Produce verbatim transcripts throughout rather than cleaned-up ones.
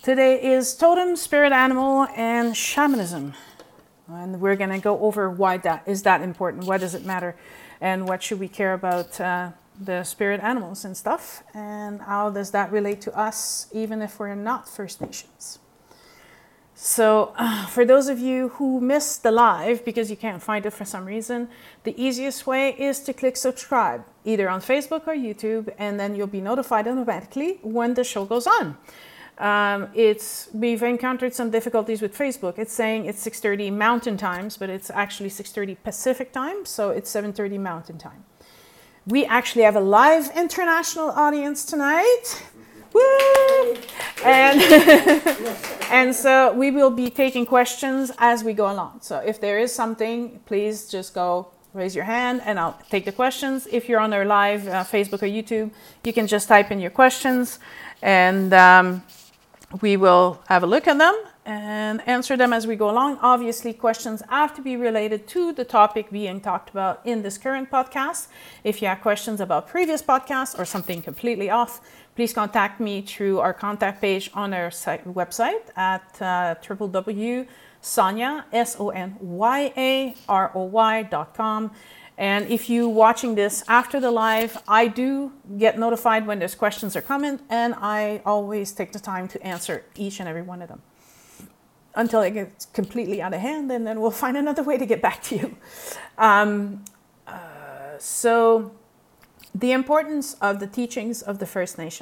Today is totem, spirit animal, and shamanism. And we're going to go over why that is that important, why does it matter, and what should we care about uh, the spirit animals and stuff, and how does that relate to us, even if we're not First Nations. So uh, for those of you who missed the live because you can't find it for some reason, the easiest way is to click subscribe, either on Facebook or YouTube, and then you'll be notified automatically when the show goes on. Um, it's we've encountered some difficulties with Facebook. It's saying it's six thirty Mountain Times, but it's actually six thirty Pacific Time, so it's seven thirty Mountain Time. We actually have a live international audience tonight. Woo! And, and so we will be taking questions as we go along. So if there is something, please just go raise your hand and I'll take the questions. If you're on our live uh, Facebook or YouTube, you can just type in your questions and um, we will have a look at them and answer them as we go along. Obviously, questions have to be related to the topic being talked about in this current podcast. If you have questions about previous podcasts or something completely off, please contact me through our contact page on our site, website at uh, w w w dot sonya, S O N Y A R O Y dot com. And if you're watching this after the live, I do get notified when there's questions or comments, and I always take the time to answer each and every one of them until it gets completely out of hand, and then we'll find another way to get back to you. Um, uh, so the importance of the teachings of the First Nation.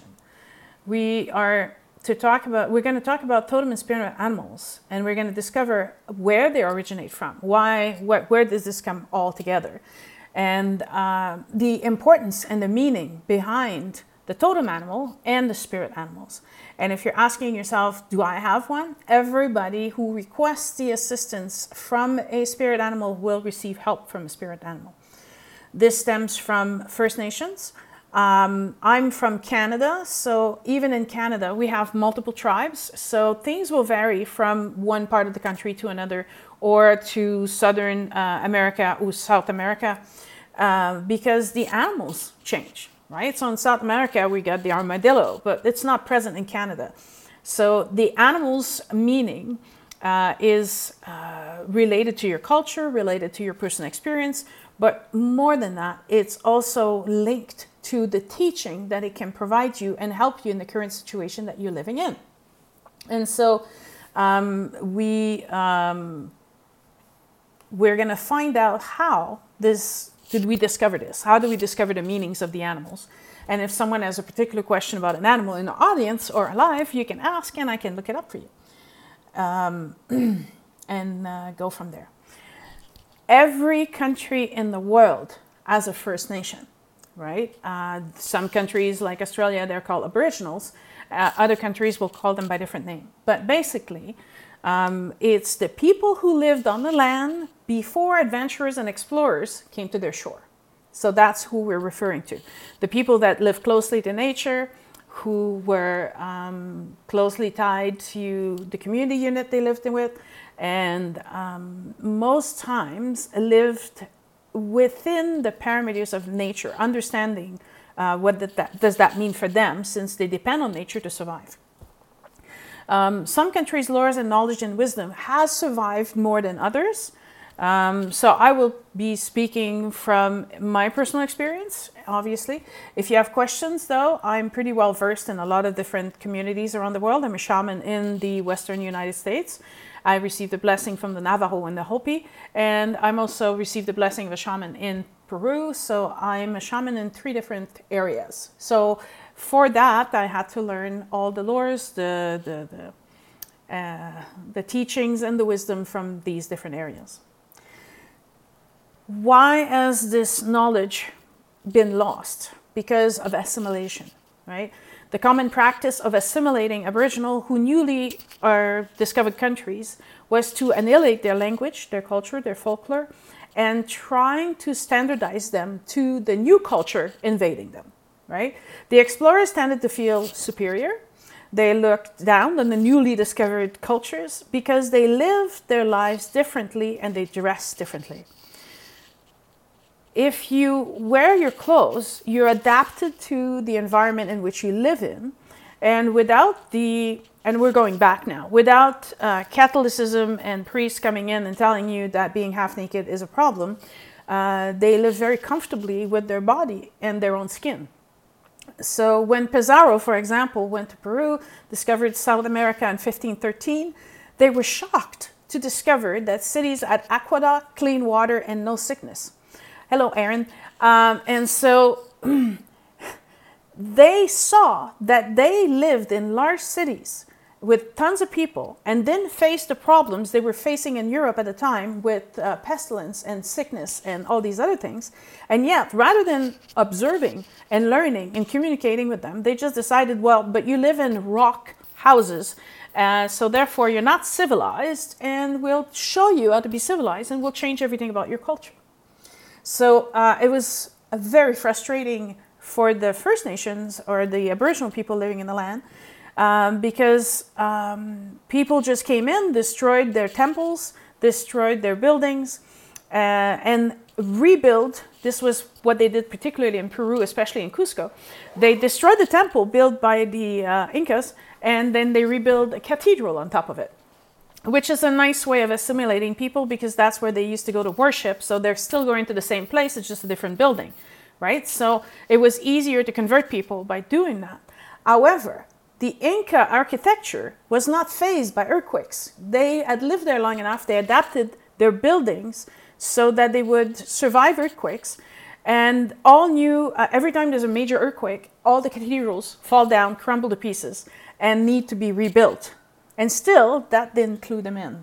We are to talk about, we're going to talk about totem and spirit animals, and we're going to discover where they originate from, why, what, where does this come all together, and uh, the importance and the meaning behind the totem animal and the spirit animals. And if you're asking yourself, do I have one? Everybody who requests the assistance from a spirit animal will receive help from a spirit animal. This stems from First Nations. Um, I'm from Canada, so even in Canada, we have multiple tribes. So things will vary from one part of the country to another, or to Southern uh, America or South America, uh, because the animals change, right? So in South America, we got the armadillo, but it's not present in Canada. So the animal's meaning uh, is uh, related to your culture, related to your personal experience, but more than that, it's also linked to the teaching that it can provide you and help you in the current situation that you're living in. And so um, we, um, we're going to find out how this, did we discover this? How do we discover the meanings of the animals? And if someone has a particular question about an animal in the audience or live, you can ask and I can look it up for you. Um, and uh, go from there. Every country in the world has a First Nation, right? Uh, some countries like Australia, they're called Aboriginals. Uh, other countries will call them by different names. But basically, um, it's the people who lived on the land before adventurers and explorers came to their shore. So that's who we're referring to. The people that lived closely to nature, who were um, closely tied to the community unit they lived in with, and um, most times lived within the parameters of nature, understanding uh, what did that, does that mean for them, since they depend on nature to survive. Um, some countries' laws and knowledge and wisdom has survived more than others. Um, so I will be speaking from my personal experience, obviously. If you have questions, though, I'm pretty well versed in a lot of different communities around the world. I'm a shaman in the Western United States. I received a blessing from the Navajo and the Hopi, and I'm also received the blessing of a shaman in Peru. So I'm a shaman in three different areas. So for that, I had to learn all the lores, the the the, uh, the teachings, and the wisdom from these different areas. Why has this knowledge been lost? Because of assimilation, right? The common practice of assimilating Aboriginal who newly are discovered countries was to annihilate their language, their culture, their folklore, and trying to standardize them to the new culture invading them, right? The explorers tended to feel superior. They looked down on the newly discovered cultures because they lived their lives differently and they dressed differently. If you wear your clothes, you're adapted to the environment in which you live in, And without the, and we're going back now, without uh, Catholicism and priests coming in and telling you that being half naked is a problem, uh, they live very comfortably with their body and their own skin. So when Pizarro, for example, went to Peru, discovered South America in fifteen thirteen, they were shocked to discover that cities had aqueduct, clean water, and no sickness. Hello, Aaron. Um, and so they saw that they lived in large cities with tons of people and didn't face the problems they were facing in Europe at the time with uh, pestilence and sickness and all these other things. And yet, rather than observing and learning and communicating with them, they just decided, well, but you live in rock houses, uh, so therefore you're not civilized, and we'll show you how to be civilized, and we'll change everything about your culture. So uh, it was a very frustrating for the First Nations or the Aboriginal people living in the land, um, because um, people just came in, destroyed their temples, destroyed their buildings, uh, and rebuilt. This was what they did particularly in Peru, especially in Cusco. They destroyed the temple built by the uh, Incas, and then they rebuilt a cathedral on top of it, which is a nice way of assimilating people because that's where they used to go to worship. So they're still going to the same place, it's just a different building, right? So it was easier to convert people by doing that. However, the Inca architecture was not fazed by earthquakes. They had lived there long enough, they adapted their buildings so that they would survive earthquakes. And all knew, uh, every time there's a major earthquake, all the cathedrals fall down, crumble to pieces, and need to be rebuilt. And still, that didn't clue them in.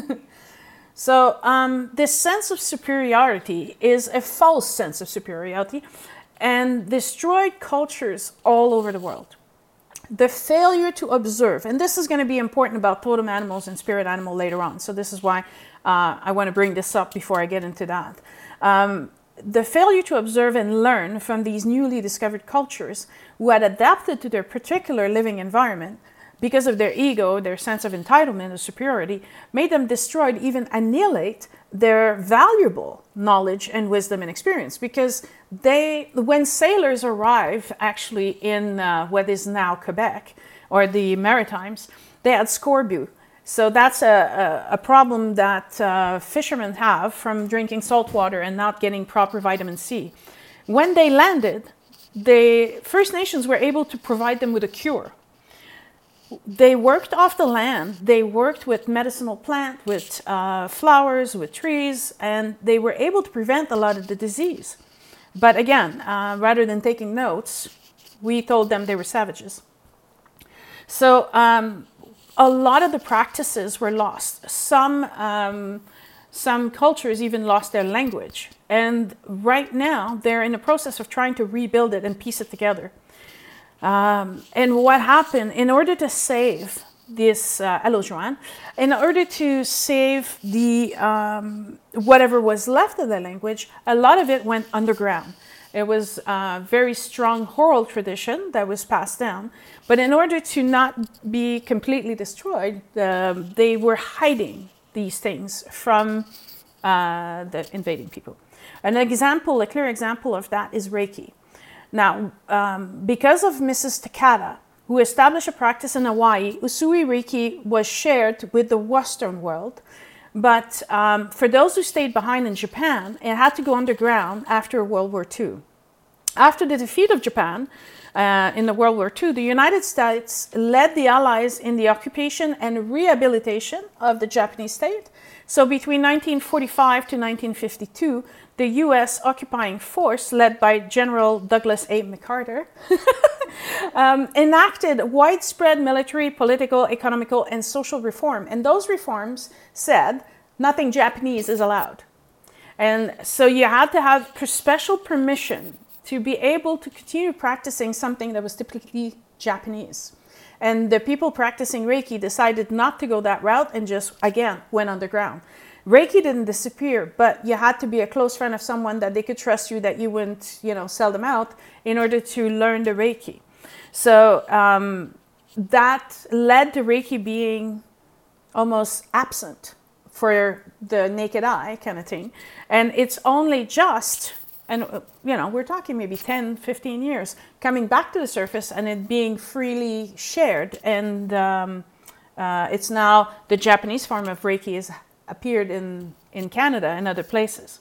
So um, this sense of superiority is a false sense of superiority and destroyed cultures all over the world. The failure to observe, and this is going to be important about totem animals and spirit animal later on, so this is why uh, I want to bring this up before I get into that. Um, the failure to observe and learn from these newly discovered cultures who had adapted to their particular living environment because of their ego, their sense of entitlement or superiority, made them destroy, even annihilate their valuable knowledge and wisdom and experience. Because they, when sailors arrived actually in uh, what is now Quebec or the Maritimes, they had scorbut. So that's a, a, a problem that uh, fishermen have from drinking salt water and not getting proper vitamin C. When they landed, the First Nations were able to provide them with a cure. They worked off the land, they worked with medicinal plant, with uh, flowers, with trees, and they were able to prevent a lot of the disease. But again, uh, rather than taking notes, we told them they were savages. So um, a lot of the practices were lost. Some, um, some cultures even lost their language. And right now, they're in the process of trying to rebuild it and piece it together. Um, and what happened, in order to save this, uh, hello Joanne, in order to save the, um, whatever was left of the language, a lot of it went underground. It was a very strong oral tradition that was passed down. But in order to not be completely destroyed, uh, they were hiding these things from uh, the invading people. An example, a clear example of that is Reiki. Now, um, because of Missus Takata, who established a practice in Hawaii, Usui Reiki was shared with the Western world. But um, for those who stayed behind in Japan, it had to go underground after World War Two. After the defeat of Japan uh, in the World War Two, the United States led the Allies in the occupation and rehabilitation of the Japanese state. So between nineteen forty-five to nineteen fifty-two, the U S occupying force, led by General Douglas A. MacArthur, um, enacted widespread military, political, economical, and social reform. And those reforms said nothing Japanese is allowed. And so you had to have special permission to be able to continue practicing something that was typically Japanese. And the people practicing Reiki decided not to go that route and just, again, went underground. Reiki didn't disappear, but you had to be a close friend of someone that they could trust you, that you wouldn't, you know, sell them out in order to learn the Reiki. So um, that led to Reiki being almost absent for the naked eye kind of thing. And it's only just And, uh, you know, we're talking maybe ten, fifteen years, coming back to the surface and it being freely shared. And um, uh, it's now the Japanese form of Reiki has appeared in, in Canada and other places.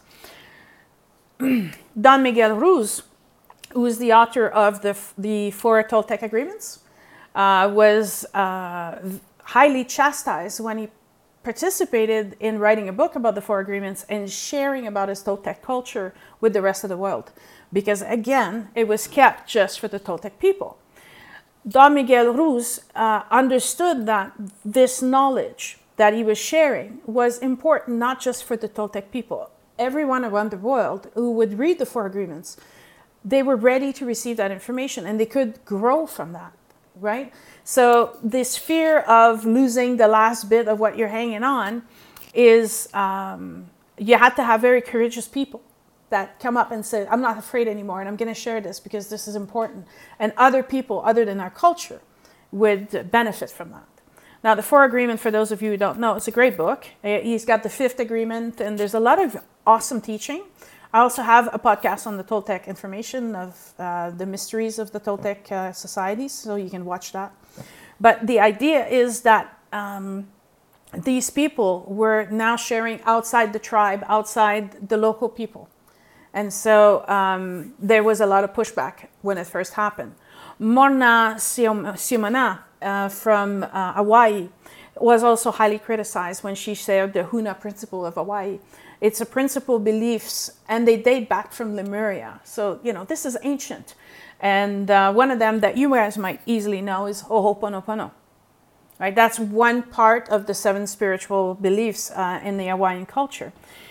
Don Miguel Ruiz, who is the author of the, the Four Toltec Agreements, uh, was uh, highly chastised when he participated in writing a book about the Four Agreements and sharing about his Toltec culture with the rest of the world. Because again, it was kept just for the Toltec people. Don Miguel Ruiz uh, understood that this knowledge that he was sharing was important not just for the Toltec people. Everyone around the world who would read the Four Agreements, they were ready to receive that information and they could grow from that, right? So this fear of losing the last bit of what you're hanging on is, um, you have to have very courageous people that come up and say, I'm not afraid anymore and I'm going to share this because this is important. And other people, other than our culture, would benefit from that. Now, the Four Agreement, for those of you who don't know, it's a great book. He's got the Fifth Agreement and there's a lot of awesome teaching. I also have a podcast on the Toltec information of uh, the mysteries of the Toltec uh, societies, so you can watch that. But the idea is that um, these people were now sharing outside the tribe, outside the local people. And so um, there was a lot of pushback when it first happened. Morna Siomana uh, from uh, Hawaii was also highly criticized when she shared the Huna principle of Hawaii. It's a principle beliefs, and they date back from Lemuria. So, you know, this is ancient. And uh, one of them that you guys might easily know is Ho'oponopono. Right? That's one part of the seven spiritual beliefs uh, in the Hawaiian culture.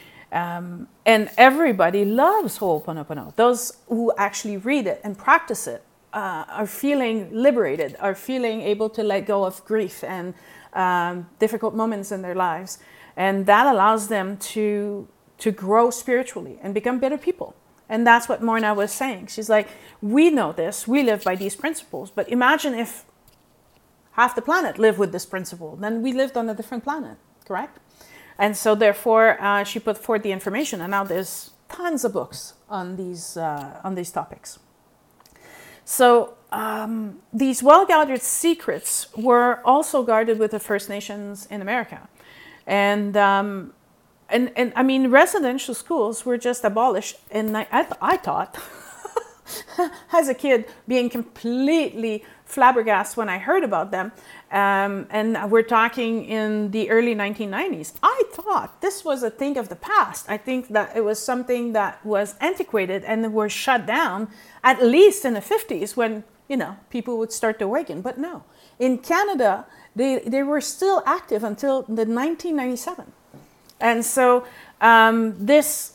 Um, and everybody loves Ho'oponopono. Those who actually read it and practice it uh, are feeling liberated, are feeling able to let go of grief and um, difficult moments in their lives. And that allows them to, to grow spiritually and become better people. And that's what Morna was saying. She's like, we know this, we live by these principles, but imagine if half the planet lived with this principle, then we lived on a different planet, correct? And so therefore, uh, she put forth the information, and now there's tons of books on these, uh, on these topics. So um, these well-guarded secrets were also guarded with the First Nations in America. And, um, and, and I mean, residential schools were just abolished. And I, I, th- I thought, as a kid, being completely flabbergasted when I heard about them, um, and we're talking in the early nineteen nineties, I thought this was a thing of the past. I think that it was something that was antiquated and were shut down, at least in the fifties, when, you know, people would start to awaken. But no, in Canada, They, they were still active until the nineteen ninety-seven. And so um, this,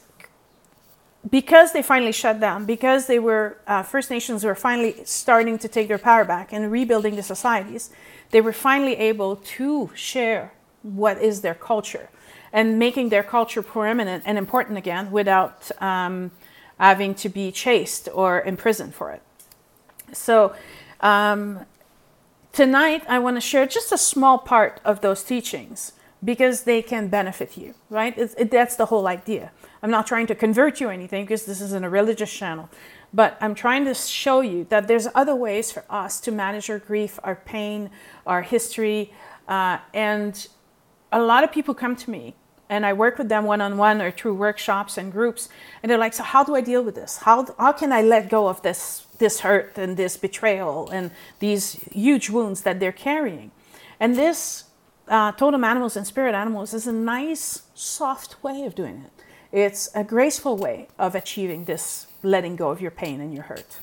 because they finally shut down, because they were, uh, First Nations were finally starting to take their power back and rebuilding the societies, they were finally able to share what is their culture and making their culture prominent and important again without um, having to be chased or imprisoned for it. So, um, tonight, I want to share just a small part of those teachings because they can benefit you, right? It's, it, that's the whole idea. I'm not trying to convert you or anything because this isn't a religious channel, but I'm trying to show you that there's other ways for us to manage our grief, our pain, our history. Uh, and a lot of people come to me and I work with them one-on-one or through workshops and groups. And they're like, so how do I deal with this? How, how can I let go of this this hurt and this betrayal and these huge wounds that they're carrying? And this uh, totem animals and spirit animals is a nice, soft way of doing it. It's a graceful way of achieving this letting go of your pain and your hurt.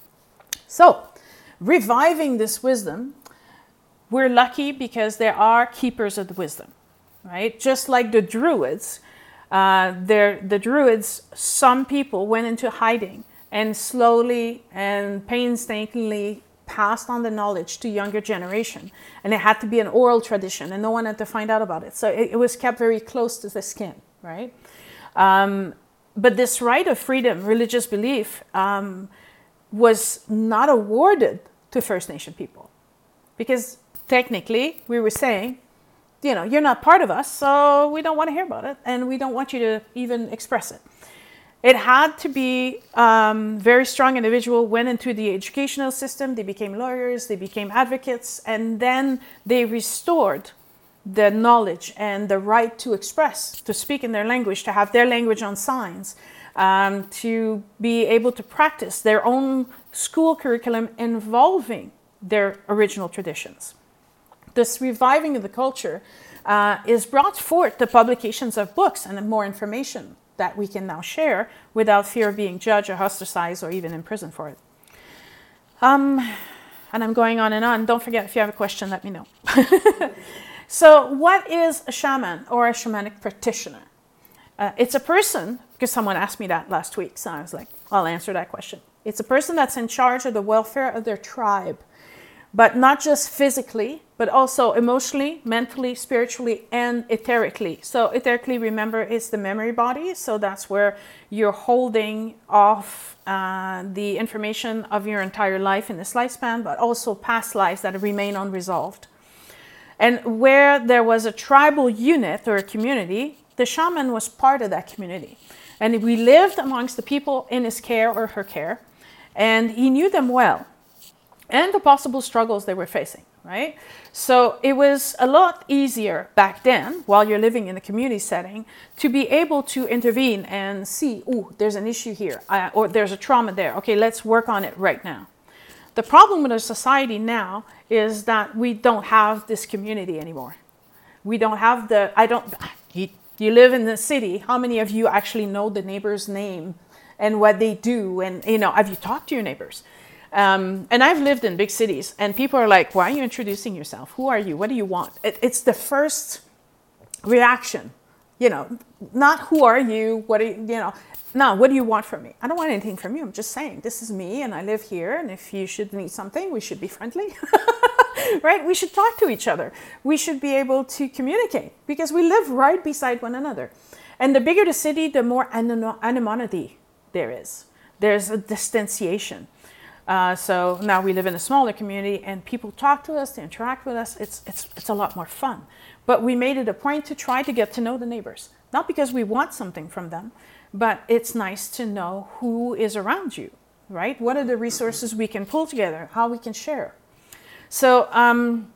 So, reviving this wisdom, we're lucky because there are keepers of the wisdom, right? Just like the Druids, uh, the Druids, some people went into hiding and slowly and painstakingly passed on the knowledge to younger generation. And it had to be an oral tradition and no one had to find out about it. So it, it was kept very close to the skin, right? Um, but this right of freedom, religious belief, um, was not awarded to First Nation people. Because technically, we were saying, you know, you're not part of us, so we don't want to hear about it and we don't want you to even express it. It had to be um, very strong individual, went into the educational system, they became lawyers, they became advocates, and then they restored the knowledge and the right to express, to speak in their language, to have their language on signs, um, to be able to practice their own school curriculum involving their original traditions. This reviving of the culture uh, is brought forth the publications of books and more information that we can now share without fear of being judged or ostracized or even imprisoned for it. Um, and I'm going on and on. Don't forget, if you have a question, let me know. So what is a shaman or a shamanic practitioner? Uh, it's a person, because someone asked me that last week, so I was like, I'll answer that question. It's a person that's in charge of the welfare of their tribe, but not just physically, but also emotionally, mentally, spiritually, and etherically. So etherically, remember, is the memory body. So that's where you're holding off uh, the information of your entire life in this lifespan, but also past lives that remain unresolved. And where there was a tribal unit or a community, the shaman was part of that community. And we lived amongst the people in his care or her care, and he knew them well and the possible struggles they were facing, right? So it was a lot easier back then, while you're living in a community setting, to be able to intervene and see, oh, there's an issue here, uh, or there's a trauma there. Okay, let's work on it right now. The problem with our society now is that we don't have this community anymore. We don't have the, I don't, you, you live in the city. How many of you actually know the neighbor's name and what they do? And, you know, have you talked to your neighbors? Um, and I've lived in big cities, and people are like, why are you introducing yourself? Who are you? What do you want? It, it's the first reaction, you know, not who are you? What are you, you know, no, what do you want from me? I don't want anything from you. I'm just saying, this is me and I live here. And if you should need something, we should be friendly, right? We should talk to each other. We should be able to communicate because we live right beside one another. And the bigger the city, the more anonymity there is. There's a distanciation. Uh, so now we live in a smaller community and people talk to us, they interact with us. It's, it's, it's a lot more fun. But we made it a point to try to get to know the neighbors. Not because we want something from them, but it's nice to know who is around you, right? What are the resources we can pull together, how we can share. So um,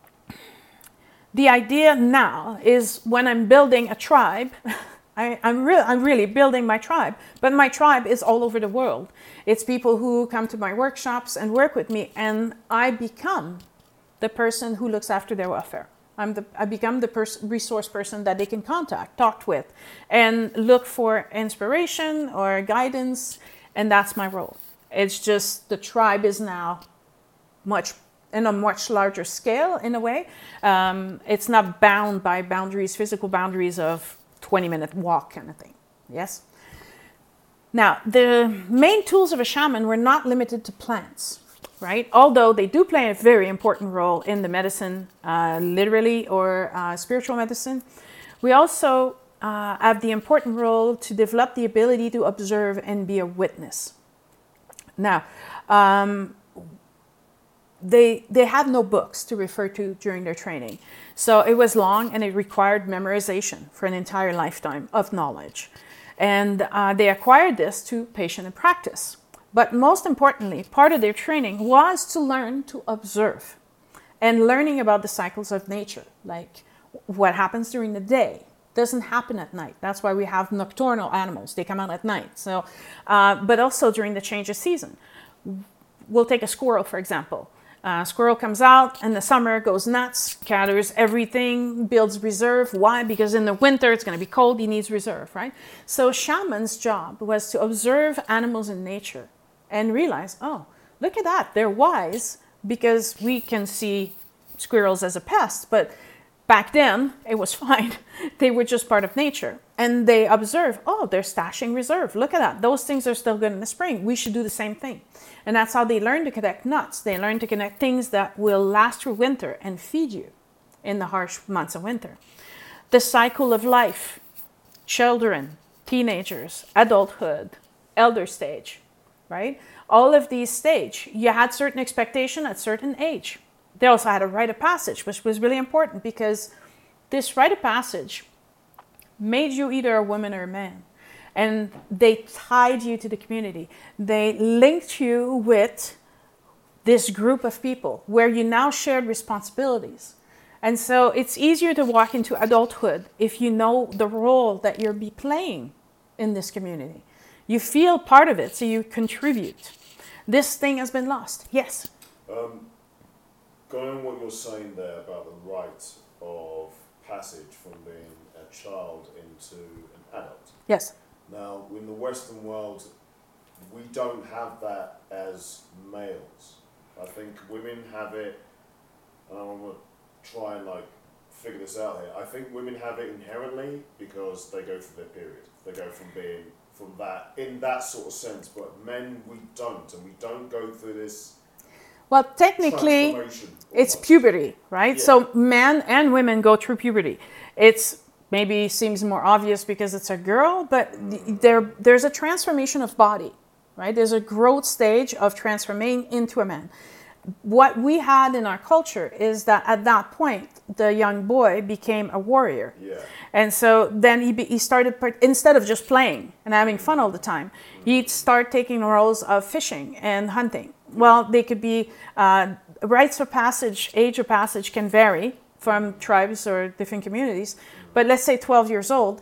the idea now is when I'm building a tribe, I, I'm, re I'm really building my tribe, but my tribe is all over the world. It's people who come to my workshops and work with me, and I become the person who looks after their welfare. I'm the, I become the pers resource person that they can contact, talk with, and look for inspiration or guidance, and that's my role. It's just the tribe is now much in a much larger scale in a way. Um, it's not bound by boundaries, physical boundaries of twenty minute walk kind of thing, yes? Now, the main tools of a shaman were not limited to plants, right? Although they do play a very important role in the medicine, uh, literally, or uh, spiritual medicine. We also uh, have the important role to develop the ability to observe and be a witness. Now, um, they, they had no books to refer to during their training. So it was long and it required memorization for an entire lifetime of knowledge. And uh, they acquired this to patient and practice. But most importantly, part of their training was to learn to observe and learning about the cycles of nature, like what happens during the day doesn't happen at night. That's why we have nocturnal animals. They come out at night. So, uh, but also during the change of season. We'll take a squirrel, for example. Uh, squirrel comes out in the summer, goes nuts, gathers everything, builds reserve. Why? Because in the winter it's going to be cold, he needs reserve, right? So shaman's job was to observe animals in nature and realize, oh, look at that, they're wise, because we can see squirrels as a pest, but back then it was fine. They were just part of nature. And they observe, oh, they're stashing reserve. Look at that. Those things are still good in the spring. We should do the same thing. And that's how they learn to connect nuts. They learn to connect things that will last through winter and feed you in the harsh months of winter. The cycle of life, children, teenagers, adulthood, elder stage, right? All of these stage, you had certain expectation at certain age. They also had a rite of passage, which was really important because this rite of passage made you either a woman or a man. and they tied you to the community. They linked you with this group of people where you now shared responsibilities. And so it's easier to walk into adulthood if you know the role that you'll be playing in this community. You feel part of it, so you contribute. This thing has been lost. Yes? Um, going on what you're saying there about the rite of passage from being a child into an adult. Yes. Now, in the Western world, we don't have that as males. I think women have it, and I want to try and like figure this out here. I think women have it inherently because they go through their period. They go from being from that in that sort of sense, but men we don't, and we don't go through this. Well, technically, it's puberty, right? Yeah. So men and women go through puberty. It's maybe seems more obvious because it's a girl, but mm. there there's a transformation of body, right? There's a growth stage of transforming into a man. What we had in our culture is that at that point, the young boy became a warrior. Yeah. And so then he, be, he started, instead of just playing and having fun all the time, he'd start taking roles of fishing and hunting. Well, they could be, uh, rites of passage, age of passage can vary from tribes or different communities. But let's say twelve years old,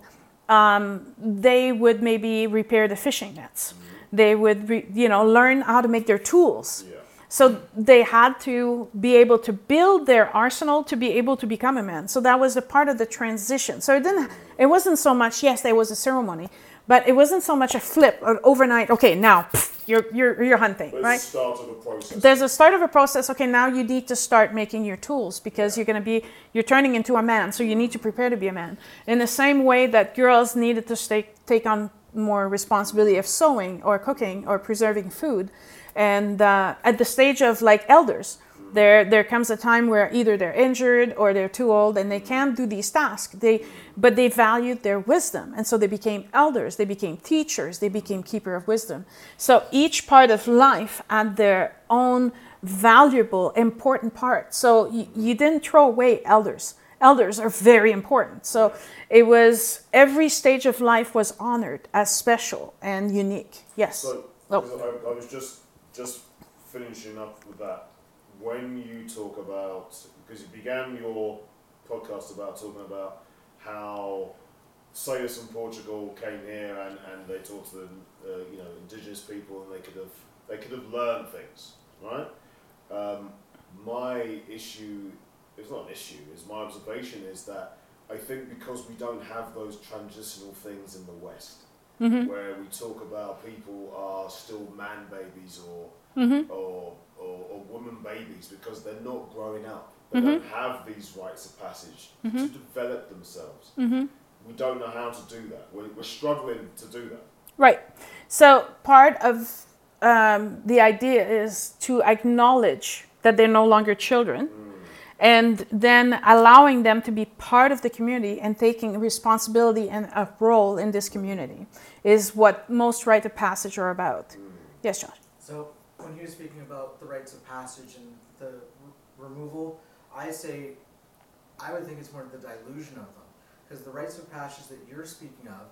um, they would maybe repair the fishing nets. They would, re, you know, learn how to make their tools. Yeah. So they had to be able to build their arsenal to be able to become a man. So that was a part of the transition. So it didn't, it wasn't so much, yes, there was a ceremony, but it wasn't so much a flip or overnight, okay, now pff, you're, you're, you're hunting, There's right? There's a start of a process. There's a start of a process, okay, now you need to start making your tools because you're going to be, you're turning into a man, so you need to prepare to be a man. In the same way that girls needed to stay, take on more responsibility of sewing or cooking or preserving food. And uh, at the stage of like elders, there there comes a time where either they're injured or they're too old and they can't do these tasks. They, but they valued their wisdom. And so they became elders, they became teachers, they became keeper of wisdom. So each part of life had their own valuable, important part. So y- you didn't throw away elders. Elders are very important. So it was, every stage of life was honored as special and unique. Yes? So, oh. I, I was just... Just finishing up with that, when you talk about, because you began your podcast about talking about how sailors from Portugal came here and, and they talked to the uh, you know indigenous people and they could have they could have learned things, right? Um, my issue, it's not an issue, is my observation is that I think because we don't have those transitional things in the West. Mm-hmm. Where we talk about people are still man babies or, mm-hmm. or, or or woman babies because they're not growing up. They mm-hmm. don't have these rites of passage mm-hmm. to develop themselves. Mm-hmm. We don't know how to do that. We're, we're struggling to do that. Right. So part of um, the idea is to acknowledge that they're no longer children. Mm. And then allowing them to be part of the community and taking responsibility and a role in this community is what most rite of passage are about. Mm. Yes, Josh? So when you're speaking about the rites of passage and the r- removal, I say I would think it's more the dilution of them. Because the rites of passage that you're speaking of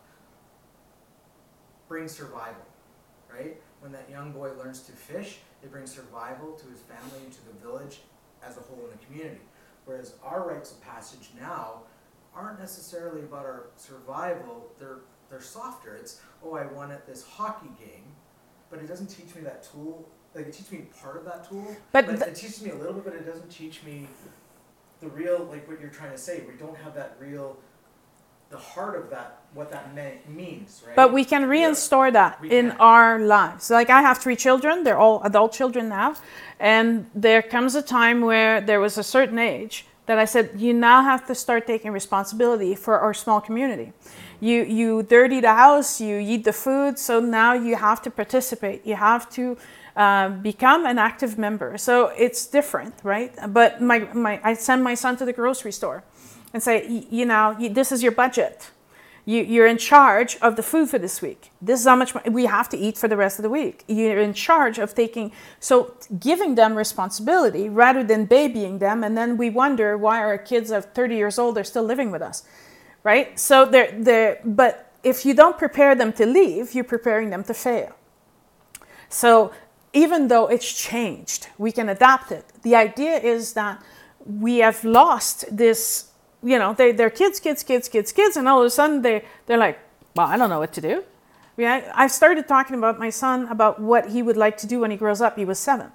bring survival, right? When that young boy learns to fish, it brings survival to his family and to the village as a whole in the community. Whereas our rites of passage now aren't necessarily about our survival, they're they're softer. It's, oh, I won at this hockey game, but it doesn't teach me that tool. Like, it teaches me part of that tool, but, but th- it teaches me a little bit, but it doesn't teach me the real, like what you're trying to say. We don't have that real, the heart of that, what that may, means, right? But we can reinstore yeah. that we in can. our lives. Like, I have three children. They're all adult children now. And there comes a time where there was a certain age that I said, you now have to start taking responsibility for our small community. You you dirty the house, you eat the food, so now you have to participate. You have to uh, become an active member. So it's different, right? But my, my I send my son to the grocery store and say, you know, this is your budget. You, you're in charge of the food for this week. This is how much we have to eat for the rest of the week. You're in charge of taking, so giving them responsibility rather than babying them. And then we wonder why our kids of thirty years old are still living with us, right? So they're, they're, but if you don't prepare them to leave, you're preparing them to fail. So even though it's changed, we can adapt it. The idea is that we have lost this, you know, they, they're kids, kids, kids, kids, kids, and all of a sudden they, they're like, well, I don't know what to do. I mean, I, I started talking about my son, about what he would like to do when he grows up. He was seven.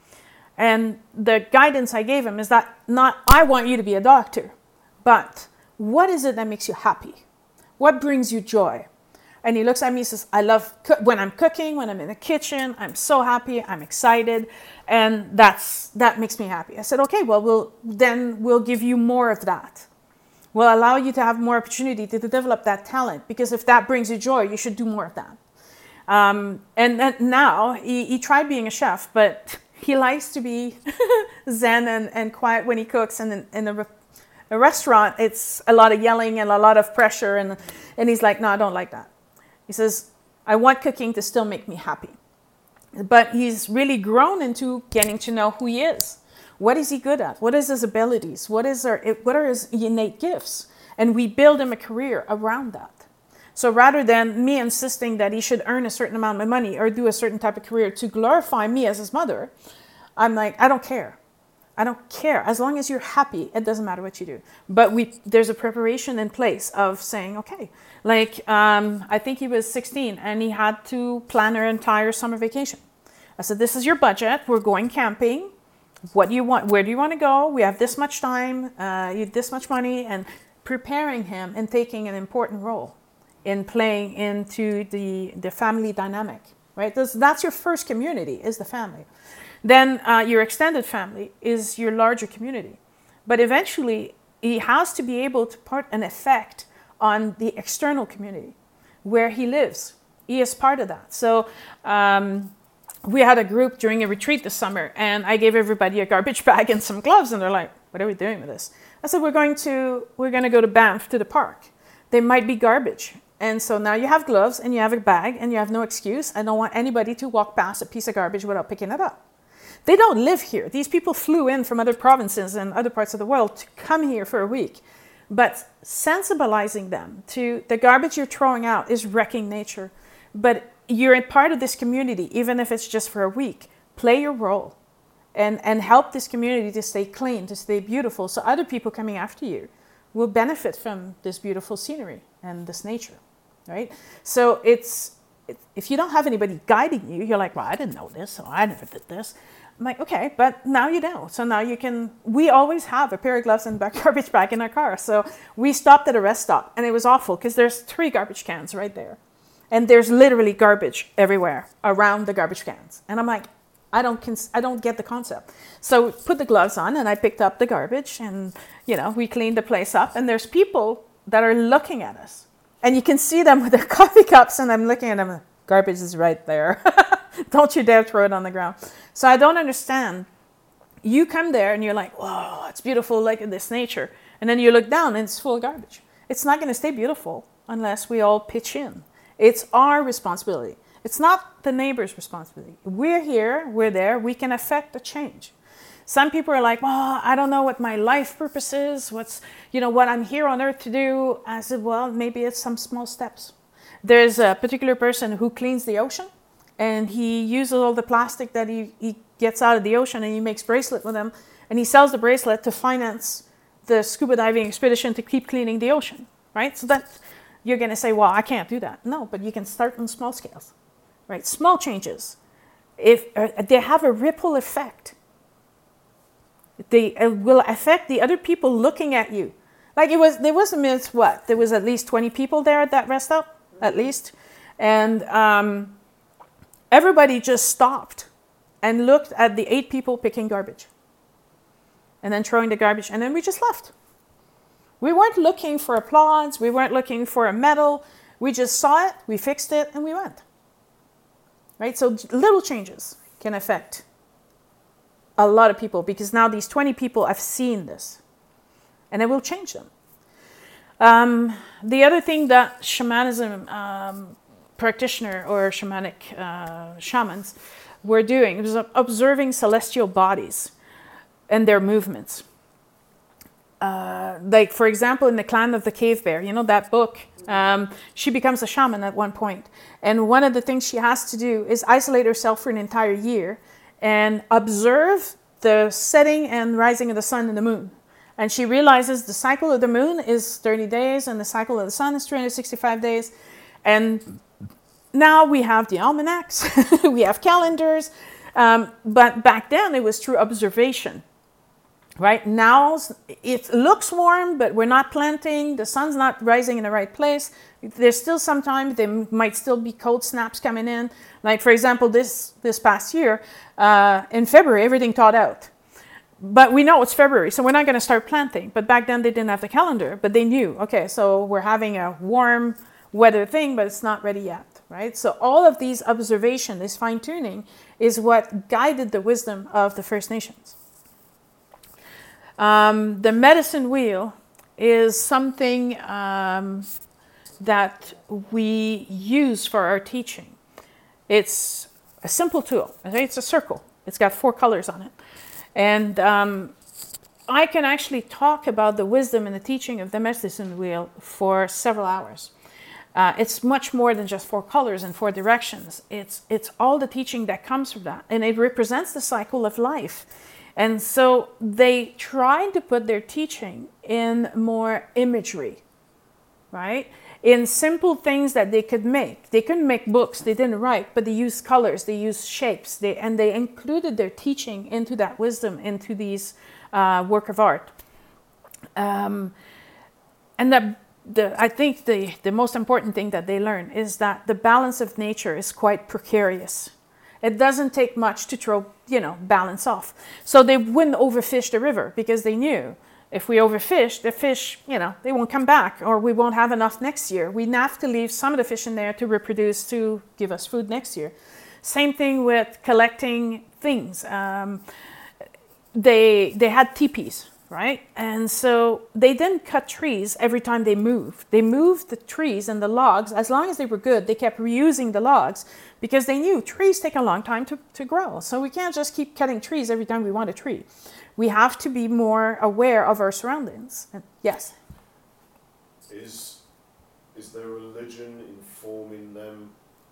And the guidance I gave him is that not, I want you to be a doctor, but what is it that makes you happy? What brings you joy? And he looks at me and says, I love, co- when I'm cooking, when I'm in the kitchen, I'm so happy, I'm excited, and that's that makes me happy. I said, okay, well, we'll then we'll give you more of that. We'll allow you to have more opportunity to, to develop that talent, because if that brings you joy, you should do more of that. Um, and, and now, he, he tried being a chef, but he likes to be zen and, and quiet when he cooks, and in, in a, a restaurant, it's a lot of yelling and a lot of pressure, and, and he's like, no, I don't like that. He says, I want cooking to still make me happy. But he's really grown into getting to know who he is. What is he good at? What is his abilities? What is our, what are his innate gifts? And we build him a career around that. So rather than me insisting that he should earn a certain amount of money or do a certain type of career to glorify me as his mother, I'm like, I don't care. I don't care. As long as you're happy, it doesn't matter what you do. But we there's a preparation in place of saying, okay, like um, I think he was sixteen and he had to plan our entire summer vacation. I said, this is your budget. We're going camping. What do you want? Where do you want to go? We have this much time, uh, you have this much money, and preparing him and taking an important role in playing into the, the family dynamic, right? That's, that's your first community, is the family. Then uh, your extended family is your larger community. But eventually, he has to be able to put an effect on the external community where he lives. He is part of that. So um, we had a group during a retreat this summer, and I gave everybody a garbage bag and some gloves, and they're like, what are we doing with this? I said, we're going to, we're going to go to Banff to the park. There might be garbage. And so now you have gloves and you have a bag and you have no excuse. I don't want anybody to walk past a piece of garbage without picking it up. They don't live here. These people flew in from other provinces and other parts of the world to come here for a week. But sensibilizing them to the garbage you're throwing out is wrecking nature. But you're a part of this community, even if it's just for a week. Play your role and, and help this community to stay clean, to stay beautiful, so other people coming after you will benefit from this beautiful scenery and this nature, right? So it's, it, if you don't have anybody guiding you, you're like, well, I didn't know this, so I never did this. I'm like, okay, but now you know. So now you can, we always have a pair of gloves and a garbage bag in our car. So we stopped at a rest stop, and it was awful because there's three garbage cans right there. And there's literally garbage everywhere around the garbage cans. And I'm like, I don't, cons- I don't get the concept. So put the gloves on, and I picked up the garbage, and, you know, we cleaned the place up. And there's people that are looking at us. And you can see them with their coffee cups, and I'm looking at them, garbage is right there. Don't you dare throw it on the ground. So I don't understand. You come there and you're like, whoa, it's beautiful, look at this nature. And then you look down and it's full of garbage. It's not going to stay beautiful unless we all pitch in. It's our responsibility. It's not the neighbor's responsibility. We're here, we're there, we can affect the change. Some people are like, well, I don't know what my life purpose is, what's, you know, what I'm here on earth to do. I said, well, maybe it's some small steps. There's a particular person who cleans the ocean, and he uses all the plastic that he, he gets out of the ocean, and he makes bracelet with them, and he sells the bracelet to finance the scuba diving expedition to keep cleaning the ocean, right? So that you're going to say, well, I can't do that. No, but you can start on small scales, right? Small changes. If uh, they have a ripple effect, they uh, will affect the other people looking at you. Like it was, there was a minute, what? There was at least twenty people there at that rest stop, at least. And um, everybody just stopped and looked at the eight people picking garbage and then throwing the garbage, and then we just left. We weren't looking for applause. We weren't looking for a medal. We just saw it, we fixed it, and we went. Right? So little changes can affect a lot of people, because now these twenty people have seen this, and it will change them. Um, the other thing that shamanism um, practitioner or shamanic uh, shamans were doing was observing celestial bodies and their movements. uh, like for example, in the Clan of the Cave Bear, you know that book. Um, she becomes a shaman at one point, and one of the things she has to do is isolate herself for an entire year and observe the setting and rising of the sun and the moon. And she realizes the cycle of the moon is thirty days and the cycle of the sun is three hundred sixty-five days. And now we have the almanacs, we have calendars, um, but back then it was through observation. Right now it looks warm, but we're not planting, the sun's not rising in the right place. There's still some time, there might still be cold snaps coming in. Like for example, this, this past year, uh, in February, everything thawed out. But we know it's February, so we're not going to start planting. But back then they didn't have the calendar, but they knew, okay, so we're having a warm weather thing, but it's not ready yet, right? So all of these observation, this fine tuning is what guided the wisdom of the First Nations. Um, the medicine wheel is something um, that we use for our teaching. It's a simple tool. It's a circle. It's got four colors on it. And um, I can actually talk about the wisdom and the teaching of the medicine wheel for several hours. Uh, it's much more than just four colors and four directions. It's, it's all the teaching that comes from that. And it represents the cycle of life. And so they tried to put their teaching in more imagery, right? In simple things that they could make. They couldn't make books, they didn't write, but they used colors, they used shapes, they, and they included their teaching into that wisdom, into these uh, work of art. Um, and the, the, I think the, the most important thing that they learn is that the balance of nature is quite precarious. It doesn't take much to throw, you know, balance off. So they wouldn't overfish the river because they knew if we overfish, the fish, you know, they won't come back or we won't have enough next year. We have to leave some of the fish in there to reproduce, to give us food next year. Same thing with collecting things. Um, they, they had teepees, right? And so they didn't cut trees every time they moved. They moved the trees and the logs. As long as they were good, they kept reusing the logs because they knew trees take a long time to, to grow. So we can't just keep cutting trees every time we want a tree. We have to be more aware of our surroundings. Yes? Is, is there religion informing them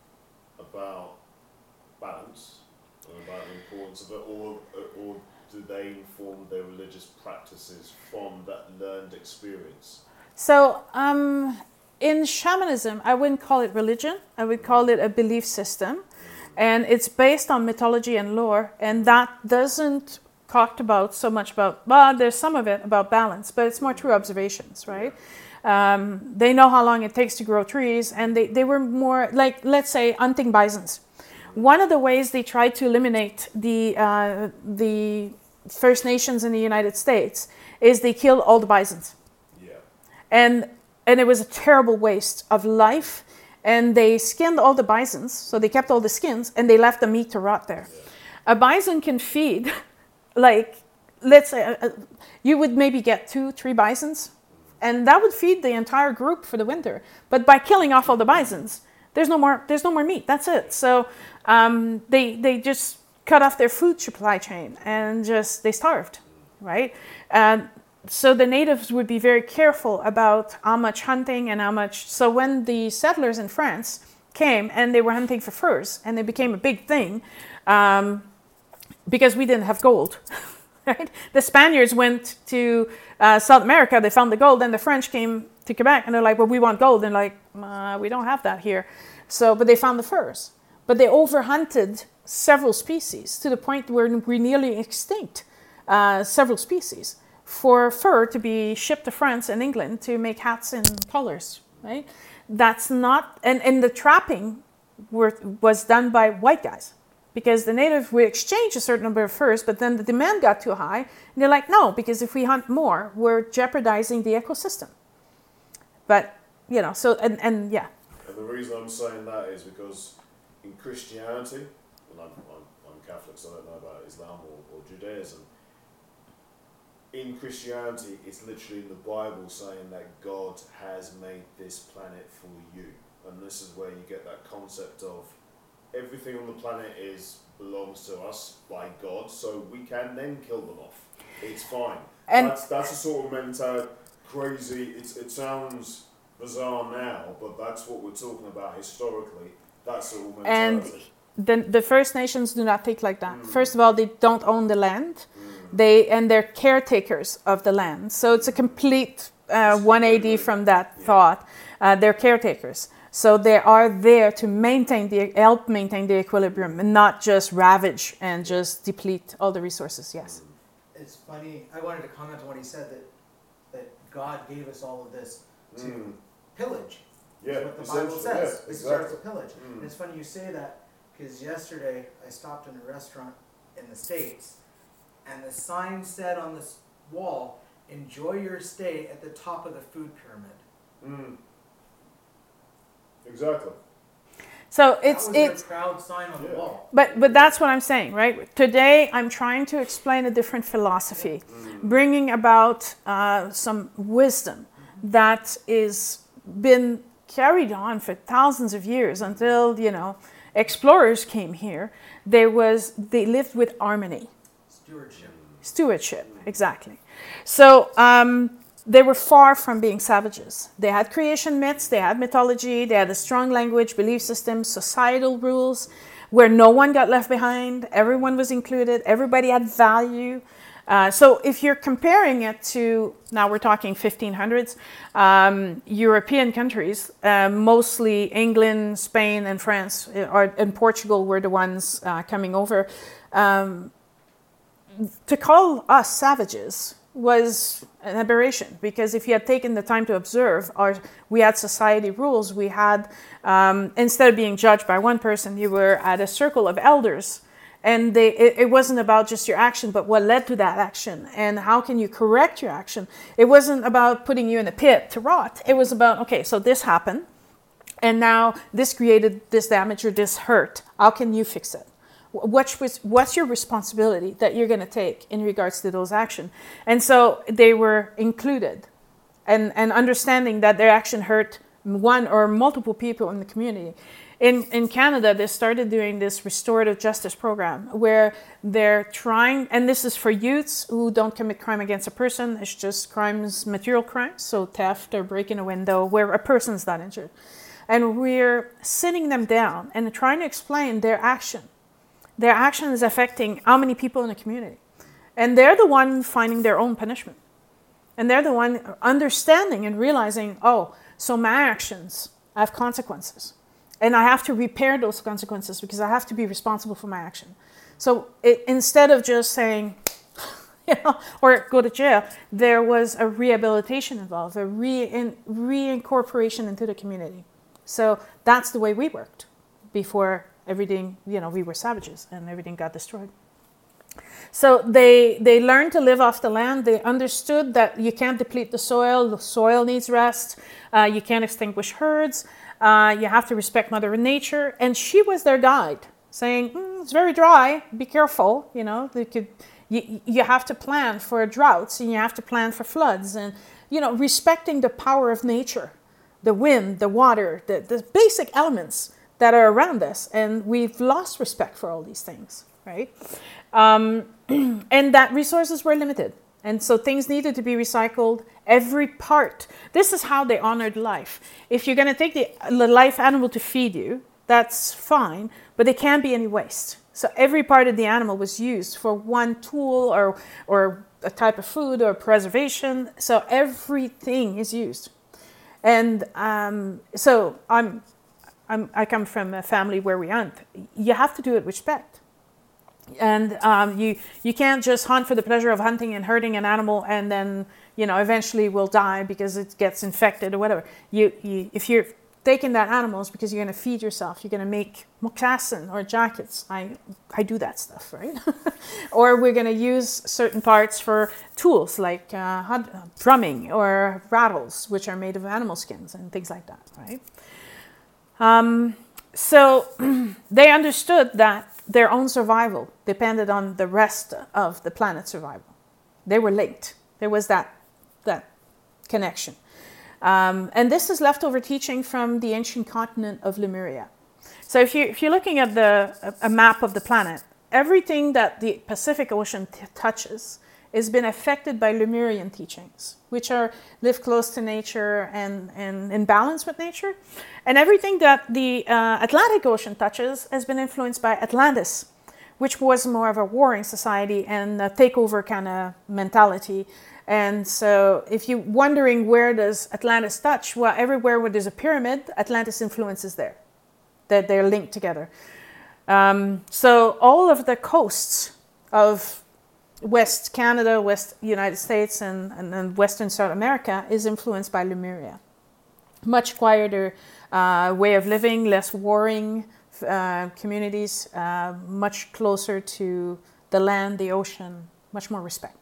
about balance and about the importance of it, or, or do they inform their religious practices from that learned experience? So um, in shamanism, I wouldn't call it religion. I would call it a belief system. And it's based on mythology and lore. And that doesn't talk about so much about, well, there's some of it about balance, but it's more through observations, right? Um, they know how long it takes to grow trees. And they, they were more like, let's say, hunting bisons. One of the ways they tried to eliminate the, uh, the First Nations in the United States is they killed all the bisons. Yeah. And, and it was a terrible waste of life. And they skinned all the bisons, so they kept all the skins, and they left the meat to rot there. Yeah. A bison can feed, like, let's say, uh, you would maybe get two, three bisons, and that would feed the entire group for the winter. But by killing off all the bisons, there's no more, there's no more meat, that's it. So um, they, they just cut off their food supply chain, and just, they starved, right? And so the natives would be very careful about how much hunting and how much. So when the settlers in France came and they were hunting for furs, and it became a big thing um, because we didn't have gold, right? The Spaniards went to uh, South America, they found the gold, then the French came to Quebec and they're like, well, we want gold. And like, uh, we don't have that here. So, but they found the furs. But they overhunted several species to the point where we're nearly extinct, uh, several species, for fur to be shipped to France and England to make hats and collars, right? That's not, and, and the trapping were, was done by white guys, because the natives would exchange a certain number of furs, but then the demand got too high, and they're like, no, because if we hunt more, we're jeopardizing the ecosystem. But, you know, so, and, and yeah. And the reason I'm saying that is because in Christianity, and I'm, I'm, I'm Catholic, so I don't know about Islam or, or Judaism, in Christianity, it's literally in the Bible saying that God has made this planet for you. And this is where you get that concept of everything on the planet is belongs to us by God, so we can then kill them off. It's fine. And that's that's a sort of mental crazy. It's, it sounds bizarre now, but that's what we're talking about historically. That sort of mentality. And the the First Nations do not think like that. Mm. First of all, they don't own the land. Mm. They and they're caretakers of the land. So it's a complete uh, one eighty from that Yeah. thought. Uh, they're caretakers. So they are there to maintain the help maintain the equilibrium and not just ravage and just deplete all the resources. Yes. It's funny, I wanted to comment on what he said, that, that God gave us all of this to Mm. pillage. Yeah, That's what the Bible essentially, says. yeah, It starts exactly. with pillage. Mm. And it's funny you say that, because yesterday I stopped in a restaurant in the States, and the sign said on this wall, enjoy your stay at the top of the food pyramid. Mm. Exactly. So That it's was it's their proud sign on the Yeah. wall. but but that's what I'm saying, right? Today I'm trying to explain a different philosophy, Mm. bringing about uh, some wisdom that is been carried on for thousands of years until, you know, explorers came here. There was they lived with harmony. Stewardship. Stewardship, exactly. So um, they were far from being savages. They had creation myths, they had mythology, they had a strong language, belief system, societal rules, where no one got left behind, everyone was included, everybody had value. Uh, so if you're comparing it to, now we're talking fifteen hundreds, um, European countries, uh, mostly England, Spain, and France, uh, are, and Portugal were the ones uh, coming over. Um, to call us savages was an aberration, because if you had taken the time to observe, our, we had society rules. We had, um, instead of being judged by one person, you were at a circle of elders, and they, it, it wasn't about just your action, but what led to that action, and how can you correct your action. It wasn't about putting you in a pit to rot. It was about, okay, so this happened, and now this created this damage or this hurt. How can you fix it? What's, what's your responsibility that you're going to take in regards to those actions? And so they were included, and, and understanding that their action hurt one or multiple people in the community. In, in Canada, they started doing this restorative justice program where they're trying, and this is for youths who don't commit crime against a person, it's just crimes, material crimes, so theft or breaking a window where a person's not injured. And we're sitting them down and trying to explain their action. Their action is affecting how many people in the community. And they're the one finding their own punishment. And they're the one understanding and realizing, oh, so my actions have consequences. And I have to repair those consequences because I have to be responsible for my action. So it, instead of just saying, you know, or go to jail, there was a rehabilitation involved, a re in, reincorporation into the community. So that's the way we worked before everything, you know, we were savages and everything got destroyed. So they they learned to live off the land. They understood that you can't deplete the soil. The soil needs rest. Uh, you can't extinguish herds. Uh, you have to respect Mother Nature. And she was their guide, saying, mm, it's very dry. Be careful. You know, they could, you, you have to plan for droughts and you have to plan for floods. And, you know, respecting the power of nature, the wind, the water, the, the basic elements that are around us, and we've lost respect for all these things, right? Um, and that resources were limited, and so things needed to be recycled. Every part. This is how they honored life. If you're going to take the, the life animal to feed you, that's fine, but there can't be any waste. So every part of the animal was used for one tool or or a type of food or preservation. So everything is used, and um, so I'm. I'm, I come from a family where we hunt. You have to do it with respect. And um, you you can't just hunt for the pleasure of hunting and hurting an animal and then, you know, eventually will die because it gets infected or whatever. You, you if you're taking that animal, it's because you're going to feed yourself. You're going to make moccasin or jackets. I I do that stuff, right? Or we're going to use certain parts for tools like uh, hunt, drumming or rattles, which are made of animal skins and things like that, right? Um, so they understood that their own survival depended on the rest of the planet's survival. They were linked. There was that, that connection. Um, and this is leftover teaching from the ancient continent of Lemuria. So if, you, if you're looking at the, a map of the planet, everything that the Pacific Ocean t- touches has been affected by Lemurian teachings, which are live close to nature and, and in balance with nature. And everything that the uh, Atlantic Ocean touches has been influenced by Atlantis, which was more of a warring society and a takeover kind of mentality. And so if you're wondering where does Atlantis touch, well, everywhere where there's a pyramid, Atlantis influence is there, that they're linked together. Um, so all of the coasts of West Canada, West United States, and, and, and Western South America is influenced by Lemuria. Much quieter uh, way of living, less warring uh, communities, uh, much closer to the land, the ocean, much more respect.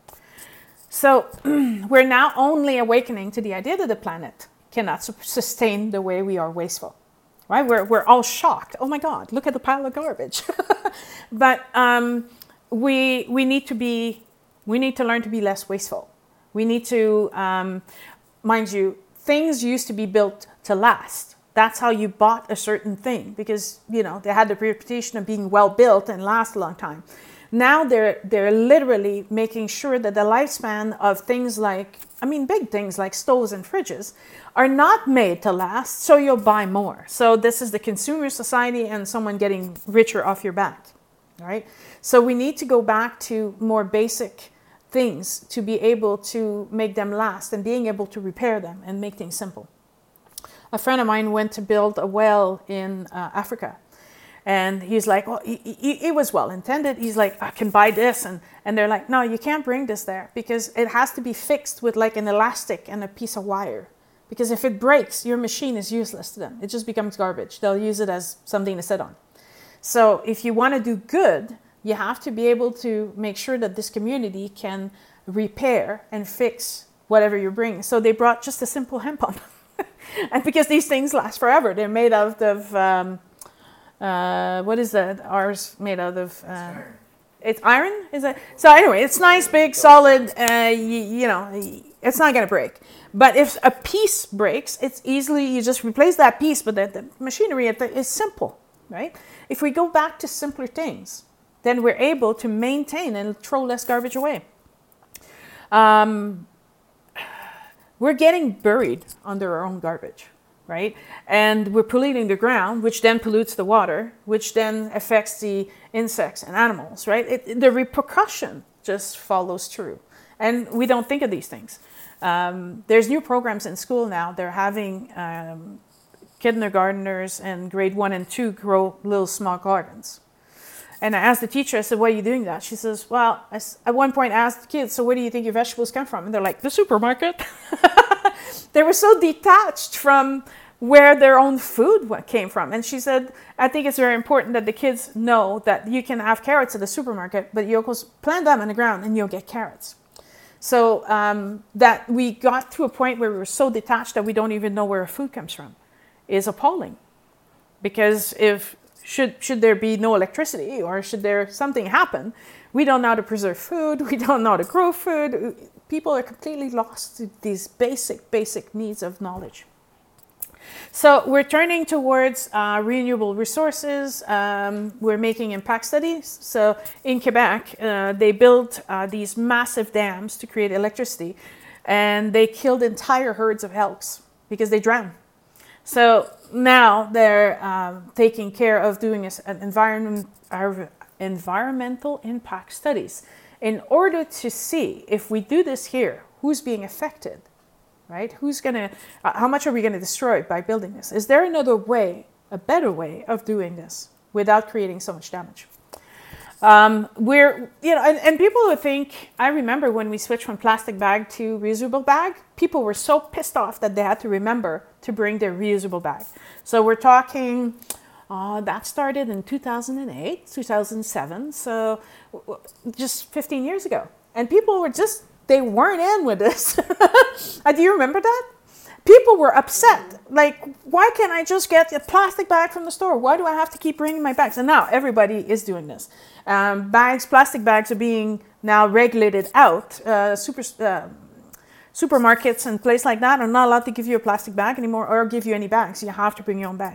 So we're now only awakening to the idea that the planet cannot su- sustain the way we are wasteful. Right? We're, we're all shocked. Oh my God, look at the pile of garbage. But um, we, we need to be, we need to learn to be less wasteful. We need to, um, mind you, things used to be built to last. That's how you bought a certain thing because, you know, they had the reputation of being well built and last a long time. Now they're, they're literally making sure that the lifespan of things like, I mean, big things like stoves and fridges are not made to last, so you'll buy more. So this is the consumer society and someone getting richer off your back, right? So we need to go back to more basic things to be able to make them last and being able to repair them and make things simple. A friend of mine went to build a well in uh, Africa. And he's like, well, he, he, he was well intended. He's like, I can buy this. And, and they're like, no, you can't bring this there because it has to be fixed with like an elastic and a piece of wire. Because if it breaks, your machine is useless to them. It just becomes garbage. They'll use it as something to sit on. So if you want to do good, you have to be able to make sure that this community can repair and fix whatever you're bringing. So they brought just a simple hemp pump. And because these things last forever, they're made out of... Um, Uh, what is that? Ours made out of? Uh, it's iron. Is it? So anyway, it's nice, big, solid. Uh, you, you know, it's not gonna break. But if a piece breaks, it's easily you just replace that piece. But the, the machinery is simple, right? If we go back to simpler things, then we're able to maintain and throw less garbage away. Um, we're getting buried under our own garbage. Right? And we're polluting the ground, which then pollutes the water, which then affects the insects and animals, right? It, the repercussion just follows through. And we don't think of these things. Um, there's new programs in school now. They're having um, kindergarteners and grade one and two grow little small gardens. And I asked the teacher, I said, why are you doing that? She says, well, I, at one point I asked the kids, so where do you think your vegetables come from? And they're like, the supermarket. They were so detached from where their own food came from. And she said, I think it's very important that the kids know that you can have carrots at the supermarket, but you'll plant them in the ground and you'll get carrots. So um, that we got to a point where we were so detached that we don't even know where our food comes from is appalling. Because if should should there be no electricity or should there something happen, we don't know how to preserve food, we don't know how to grow food. People are completely lost to these basic, basic needs of knowledge. So we're turning towards uh, renewable resources. Um, we're making impact studies. So in Quebec, uh, they built uh, these massive dams to create electricity, and they killed entire herds of elks because they drowned. So now they're um, taking care of doing an environment, uh, environmental impact studies in order to see if we do this here, who's being affected, right? Who's gonna, uh, how much are we gonna destroy by building this? Is there another way, a better way of doing this without creating so much damage? Um, we're, you know, and, and people would think, I remember when we switched from plastic bag to reusable bag, people were so pissed off that they had to remember to bring their reusable bag. So we're talking, uh, that started in two thousand eight, two thousand seven, so just fifteen years ago. And people were just, they weren't in with this. Do you remember that? People were upset. Like, why can't I just get a plastic bag from the store? Why do I have to keep bringing my bags? And now everybody is doing this. Um, bags, plastic bags are being now regulated out. Uh, super, uh, supermarkets and places like that are not allowed to give you a plastic bag anymore or give you any bags. You have to bring your own bag.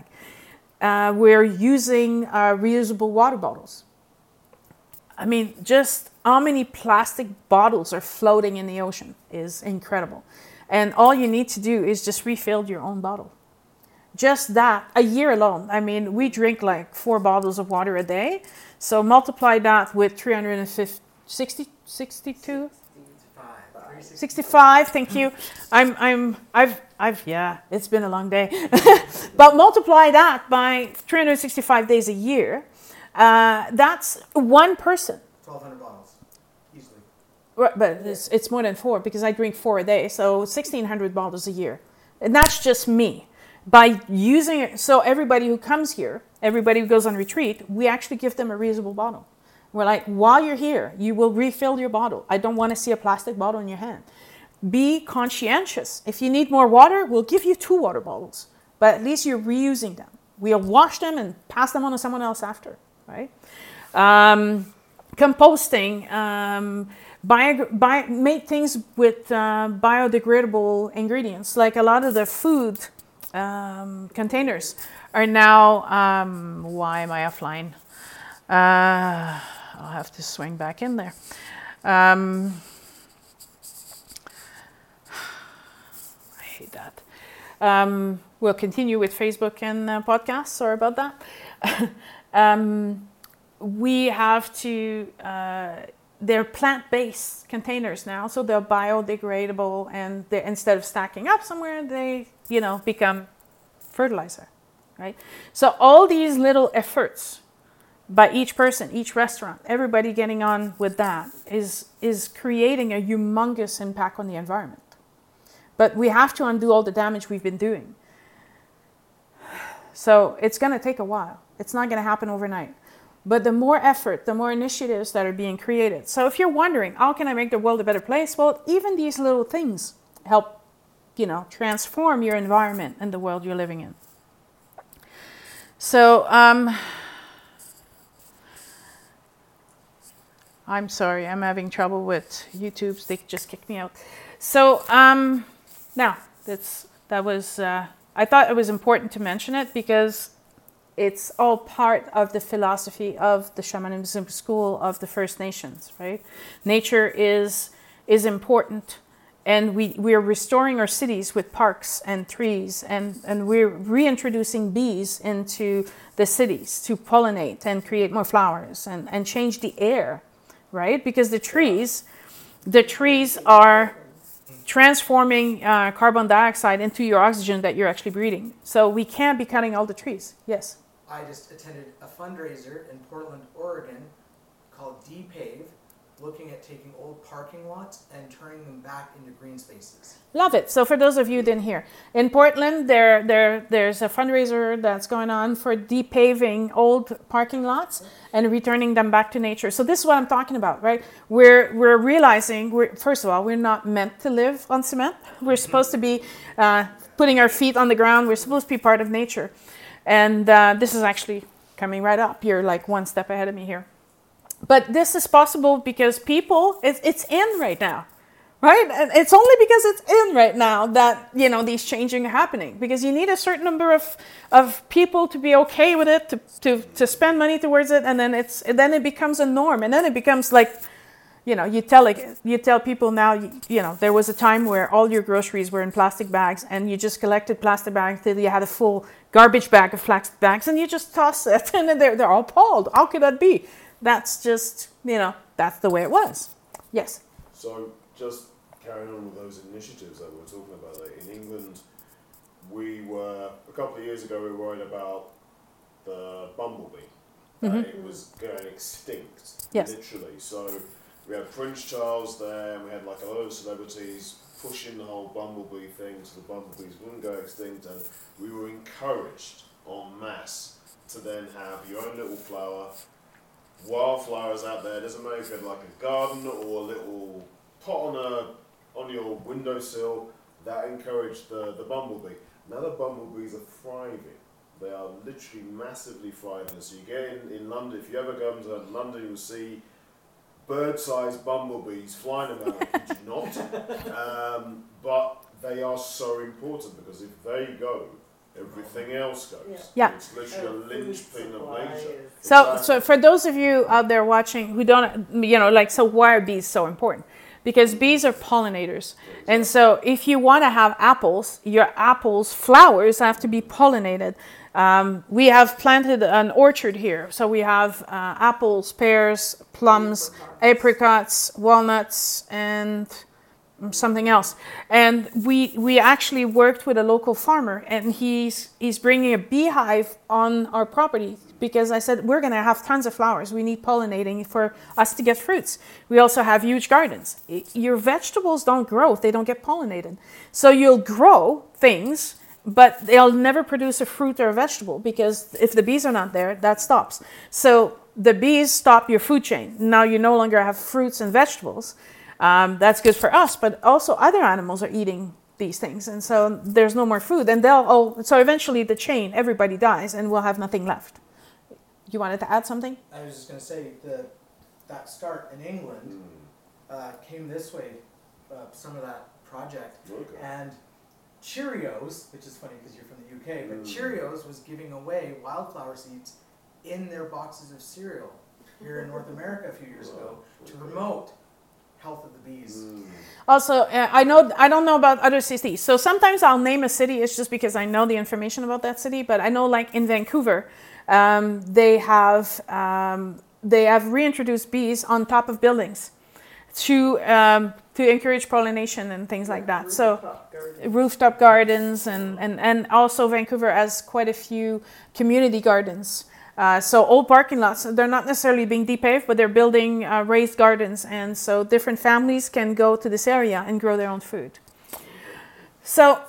Uh, we're using uh, reusable water bottles. I mean, just how many plastic bottles are floating in the ocean is incredible. And all you need to do is just refill your own bottle. Just that, a year alone. I mean, we drink like four bottles of water a day. So multiply that with three hundred fifty, sixty, sixty-two? sixty-five, thank you. I'm, I'm, I've, I've, yeah, it's been a long day. But multiply that by three hundred sixty-five days a year. Uh, that's one person. twelve hundred bottles, easily. Right, but it's, it's more than four because I drink four a day. So sixteen hundred bottles a year. And that's just me. By using it, so everybody who comes here, everybody who goes on retreat, we actually give them a reusable bottle. We're like, while you're here, you will refill your bottle. I don't want to see a plastic bottle in your hand. Be conscientious. If you need more water, we'll give you two water bottles. But at least you're reusing them. We'll wash them and pass them on to someone else after, right? Um, composting, um, bio, bio, make things with uh, biodegradable ingredients. Like a lot of the food um, containers are now, um, why am I offline? Uh, I'll have to swing back in there. Um, I hate that. Um, we'll continue with Facebook and uh, podcasts. Sorry about that. um, we have to, uh, they're plant-based containers now, so they're biodegradable, and they're, instead of stacking up somewhere, they, you know, become fertilizer, right? So all these little efforts by each person, each restaurant, everybody getting on with that is, is creating a humongous impact on the environment. But we have to undo all the damage we've been doing. So it's going to take a while. It's not going to happen overnight. But the more effort, the more initiatives that are being created. So if you're wondering, how can I make the world a better place? Well, even these little things help, you know, transform your environment and the world you're living in. So, um, I'm sorry, I'm having trouble with YouTube. They just kicked me out. So um, now, that's, that was, uh, I thought it was important to mention it because it's all part of the philosophy of the Shamanism school of the First Nations, right? Nature is, is important, and we, we're restoring our cities with parks and trees, and, and we're reintroducing bees into the cities to pollinate and create more flowers and, and change the air. Right? Because the trees, the trees are transforming uh, carbon dioxide into your oxygen that you're actually breathing. So we can't be cutting all the trees. Yes? I just attended a fundraiser in Portland, Oregon called D-Pave, looking at taking old parking lots and turning them back into green spaces. Love it. So for those of you who didn't hear, in Portland, there, there, there's a fundraiser that's going on for depaving old parking lots and returning them back to nature. So this is what I'm talking about, right? We're, we're realizing, we're, first of all, we're not meant to live on cement. We're supposed to be uh, putting our feet on the ground. We're supposed to be part of nature. And uh, this is actually coming right up. You're like one step ahead of me here. But this is possible because people, it's, it's in right now, right? And it's only because it's in right now that, you know, these changing are happening. Because you need a certain number of, of people to be okay with it, to, to, to spend money towards it, and then it's and then it becomes a norm. And then it becomes like, you know, you tell like, you tell people now, you, you know, there was a time where all your groceries were in plastic bags, and you just collected plastic bags till you had a full garbage bag of plastic bags, and you just toss it, and then they're, they're all appalled. How could that be? That's just, you know, that's the way it was. Yes? So just carrying on with those initiatives that we were talking about, like in England, we were, a couple of years ago, we were worried about the bumblebee. That mm-hmm. It was going extinct, yes. Literally. So we had Prince Charles there, and we had like a lot of celebrities pushing the whole bumblebee thing so the bumblebees wouldn't go extinct, and we were encouraged en masse to then have your own little flower, wildflowers out there. It doesn't matter if you had like a garden or a little pot on a on your windowsill. That encouraged the, the bumblebee. Now the bumblebees are thriving. They are literally massively thriving. So you get in, in London, if you ever go to London, you'll see bird-sized bumblebees flying about. Which not. Um, but they are so important because if they go everything else goes. Yeah. It's literally a linchpin of nature. So, Exactly. so for those of you out there watching who don't, you know, like, so why are bees so important? Because bees are pollinators. And so if you want to have apples, your apples, flowers have to be pollinated. Um, we have planted an orchard here. So we have uh, apples, pears, plums, apricots, walnuts, and something else. And we we actually worked with a local farmer, and he's he's bringing a beehive on our property, because I said, we're going to have tons of flowers. We need pollinating for us to get fruits. We also have huge gardens. Your vegetables don't grow if they don't get pollinated. So you'll grow things, but they'll never produce a fruit or a vegetable, because if the bees are not there, that stops. So the bees stop your food chain. Now you no longer have fruits and vegetables. Um, that's good for us, but also other animals are eating these things, and so there's no more food. And they'll oh, so eventually the chain, everybody dies, and we'll have nothing left. You wanted to add something? I was just going to say the that start in England Mm. uh, came this way. Uh, some of that project Okay. and Cheerios, which is funny because you're from the U K, but Mm. Cheerios was giving away wildflower seeds in their boxes of cereal here in North America a few years ago to promote health of the bees. Mm. Also, uh, I know I don't know about other cities. So sometimes I'll name a city. It's just because I know the information about that city. But I know, like in Vancouver, um, they have um, they have reintroduced bees on top of buildings to um, to encourage pollination and things like that. So rooftop gardens, and, and, and also Vancouver has quite a few community gardens. Uh, so old parking lots, they're not necessarily being depaved, but they're building uh, raised gardens. And so different families can go to this area and grow their own food. So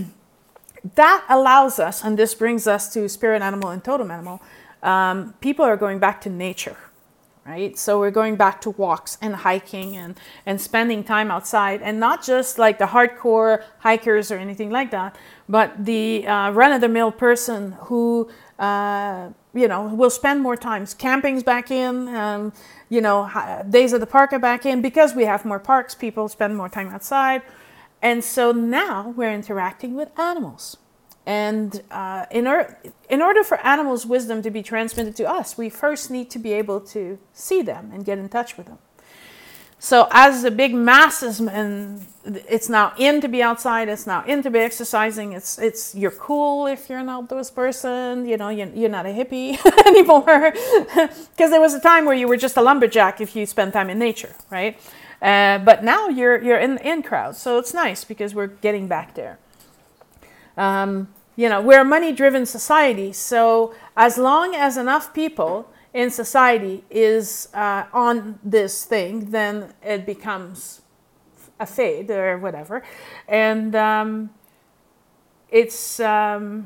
that allows us, and this brings us to spirit animal and totem animal, um, people are going back to nature, right? So we're going back to walks and hiking and, and spending time outside, and not just like the hardcore hikers or anything like that, but the uh, run-of-the-mill person who, uh, you know, will spend more time. Camping's back in, um, you know, days at the park are back in. Because we have more parks, people spend more time outside. And so now we're interacting with animals. And uh, in, or- in order for animals' wisdom to be transmitted to us, we first need to be able to see them and get in touch with them. So as the big masses, and it's now in to be outside, it's now in to be exercising, it's, it's you're cool if you're an outdoors person, you know, you're, you're not a hippie anymore. Because there was a time where you were just a lumberjack if you spent time in nature, right? Uh, but now you're, you're in, in crowds, so it's nice because we're getting back there. Um, you know, we're a money-driven society, so as long as enough people in society is uh, on this thing, then it becomes a fad or whatever. And um, it's... Um,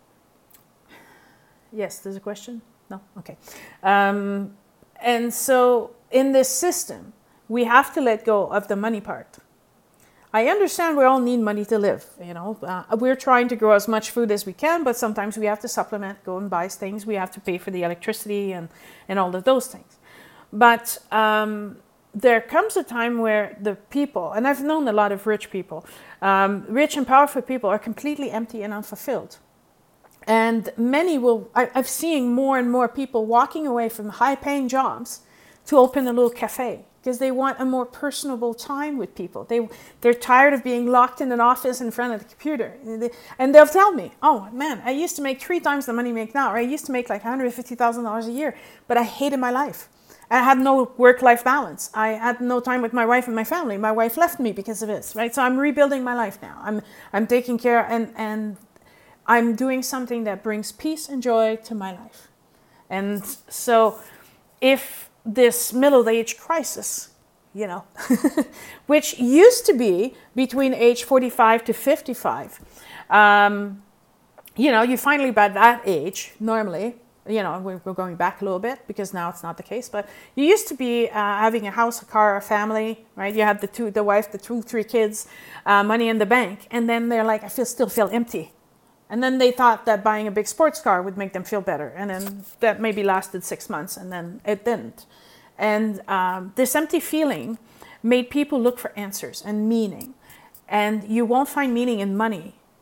yes, there's a question? No? Okay. Um, and so in this system, we have to let go of the money part. I understand we all need money to live, you know. Uh, we're trying to grow as much food as we can, but sometimes we have to supplement, go and buy things. We have to pay for the electricity and, and all of those things. But um, there comes a time where the people, and I've known a lot of rich people, um, rich and powerful people are completely empty and unfulfilled. And many will, I, I've seen more and more people walking away from high-paying jobs to open a little cafe, because they want a more personable time with people. They, they're tired of being locked in an office in front of the computer. And they'll tell me, oh man, I used to make three times the money I make now, or I used to make like one hundred fifty thousand dollars a year, but I hated my life. I had no work-life balance. I had no time with my wife and my family. My wife left me because of this, right? So I'm rebuilding my life now. I'm, I'm taking care, and, and I'm doing something that brings peace and joy to my life. And so if this middle-age crisis, you know, which used to be between age forty-five to fifty-five. Um, you know, you finally by that age, normally, you know, we're, we're going back a little bit because now it's not the case, but you used to be uh, having a house, a car, a family, right? You had the two, the wife, the two, three kids, uh, money in the bank, and then they're like, I feel still feel empty. And then they thought that buying a big sports car would make them feel better. And then that maybe lasted six months and then it didn't. And um, this empty feeling made people look for answers and meaning. And you won't find meaning in money.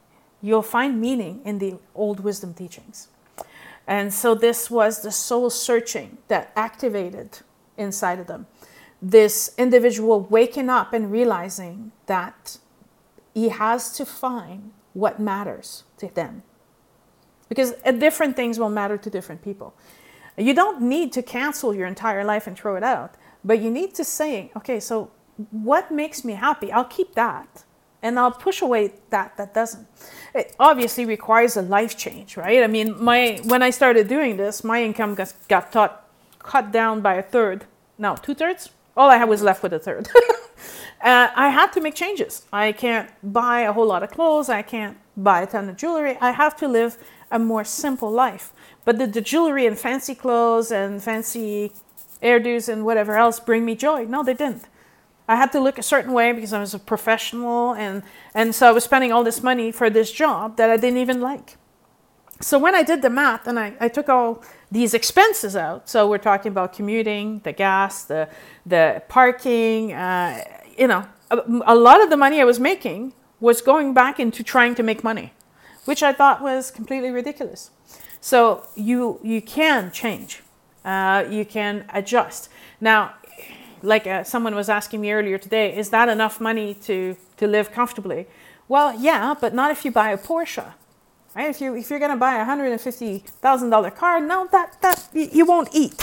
you'll find meaning in the old wisdom teachings. And so this was the soul searching that activated inside of them. This individual waking up and realizing that he has to find what matters to them. Because different things will matter to different people. You don't need to cancel your entire life and throw it out, but you need to say, okay, so what makes me happy? I'll keep that. And I'll push away that that doesn't. It obviously requires a life change, right? I mean, my when I started doing this, my income got, got taught, cut down by a third. No, two-thirds? All I had was left with a third. uh, I had to make changes. I can't buy a whole lot of clothes. I can't buy a ton of jewelry. I have to live a more simple life. But did the jewelry and fancy clothes and fancy hairdos and whatever else bring me joy? No, they didn't. I had to look a certain way because I was a professional, and, and so I was spending all this money for this job that I didn't even like. So when I did the math and I, I took all these expenses out, so we're talking about commuting, the gas, the, the parking, uh, you know, a, a lot of the money I was making was going back into trying to make money, which I thought was completely ridiculous. So you, you can change, uh, you can adjust. Now, like uh, someone was asking me earlier today, is that enough money to, to live comfortably? Well, yeah, but not if you buy a Porsche, right? If, you, if you're going to buy a one hundred fifty thousand dollars car, no, that, that you, you won't eat.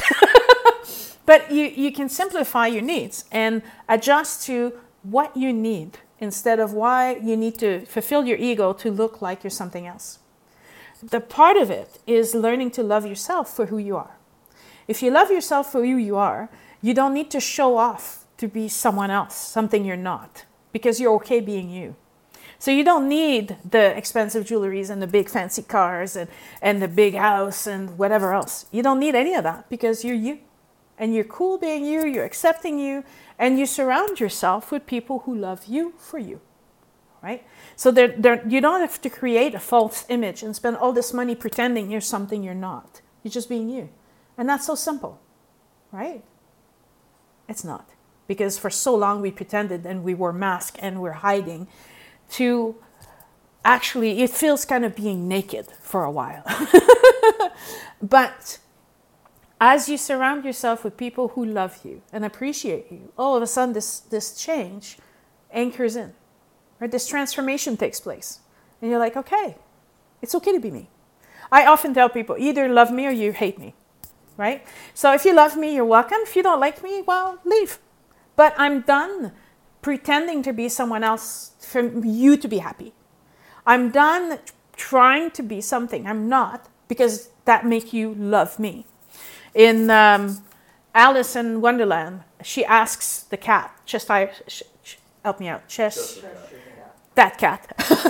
But you, you can simplify your needs and adjust to what you need instead of why you need to fulfill your ego to look like you're something else. The part of it is learning to love yourself for who you are. If you love yourself for who you are, you don't need to show off to be someone else, something you're not, because you're okay being you. So you don't need the expensive jewelries and the big fancy cars and, and the big house and whatever else. You don't need any of that because you're you. And you're cool being you, you're accepting you, and you surround yourself with people who love you for you, right? So they're, they're, you don't have to create a false image and spend all this money pretending you're something you're not. You're just being you. And that's so simple, right? It's not. Because for so long we pretended and we wore masks and we're hiding to actually, it feels kind of being naked for a while. But as you surround yourself with people who love you and appreciate you, all of a sudden this, this change anchors in, right? This transformation takes place. And you're like, okay, it's okay to be me. I often tell people, either love me or you hate me. Right? So if you love me, you're welcome. If you don't like me, well, leave. But I'm done pretending to be someone else for you to be happy. I'm done trying to be something I'm not because that makes you love me. In um, Alice in Wonderland, she asks the cat, Cheshire, sh- sh- help me out, Cheshire, that cat.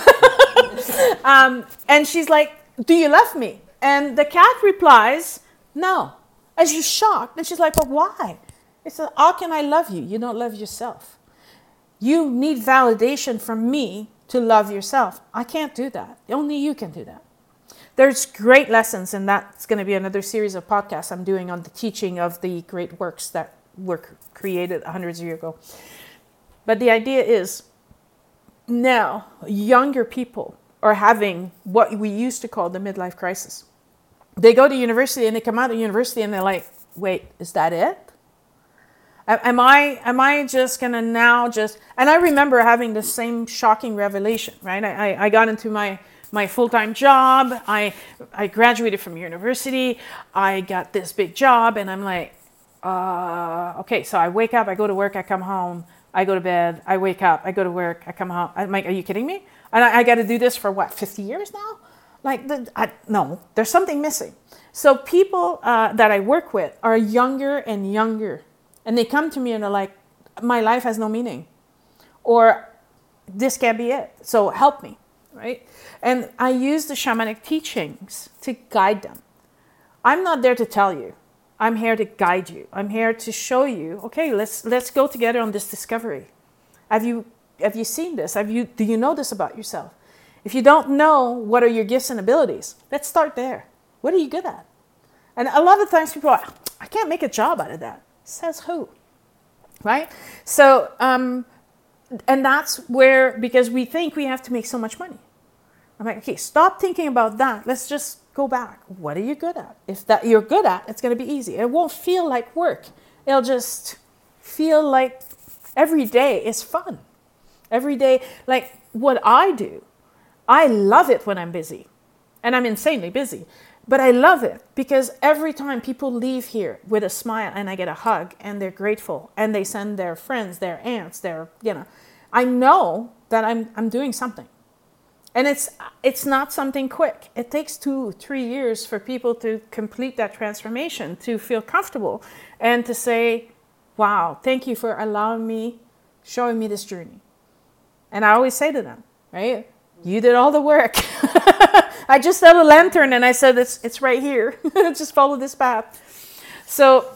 um, and she's like, do you love me? And the cat replies, no. And she's shocked. And she's like, but why? It's like, how can I love you? You don't love yourself. You need validation from me to love yourself. I can't do that. Only you can do that. There's great lessons, and that's going to be another series of podcasts I'm doing on the teaching of the great works that were created hundreds of years ago. But the idea is now younger people are having what we used to call the midlife crisis. They go to university and they come out of university and they're like, wait, is that it? Am I am I just going to now just... And I remember having the same shocking revelation, right? I, I, I got into my, my full-time job. I, I graduated from university. I got this big job and I'm like, uh, okay, so I wake up, I go to work, I come home, I go to bed, I wake up, I go to work, I come home. I'm like, are you kidding me? And I, I got to do this for what, fifty years now? Like, the, I, no, there's something missing. So people uh, that I work with are younger and younger. And they come to me and they're like, my life has no meaning. Or this can't be it. So help me, right? And I use the shamanic teachings to guide them. I'm not there to tell you. I'm here to guide you. I'm here to show you, okay, let's let's go together on this discovery. Have you have you seen this? Have you do you know this about yourself? If you don't know what are your gifts and abilities, let's start there. What are you good at? And a lot of times people are, I can't make a job out of that. Says who? Right? So, um, and that's where, because we think we have to make so much money. I'm like, okay, stop thinking about that. Let's just go back. What are you good at? If that you're good at, it's going to be easy. It won't feel like work. It'll just feel like every day is fun. Every day, like what I do, I love it when I'm busy. And I'm insanely busy. But I love it because every time people leave here with a smile and I get a hug and they're grateful and they send their friends, their aunts, their, you know, I know that I'm I'm doing something. And it's it's not something quick. It takes two, three years for people to complete that transformation, to feel comfortable and to say, wow, thank you for allowing me, showing me this journey. And I always say to them, right? You did all the work. I just held a lantern and I said, it's, it's right here. Just follow this path. So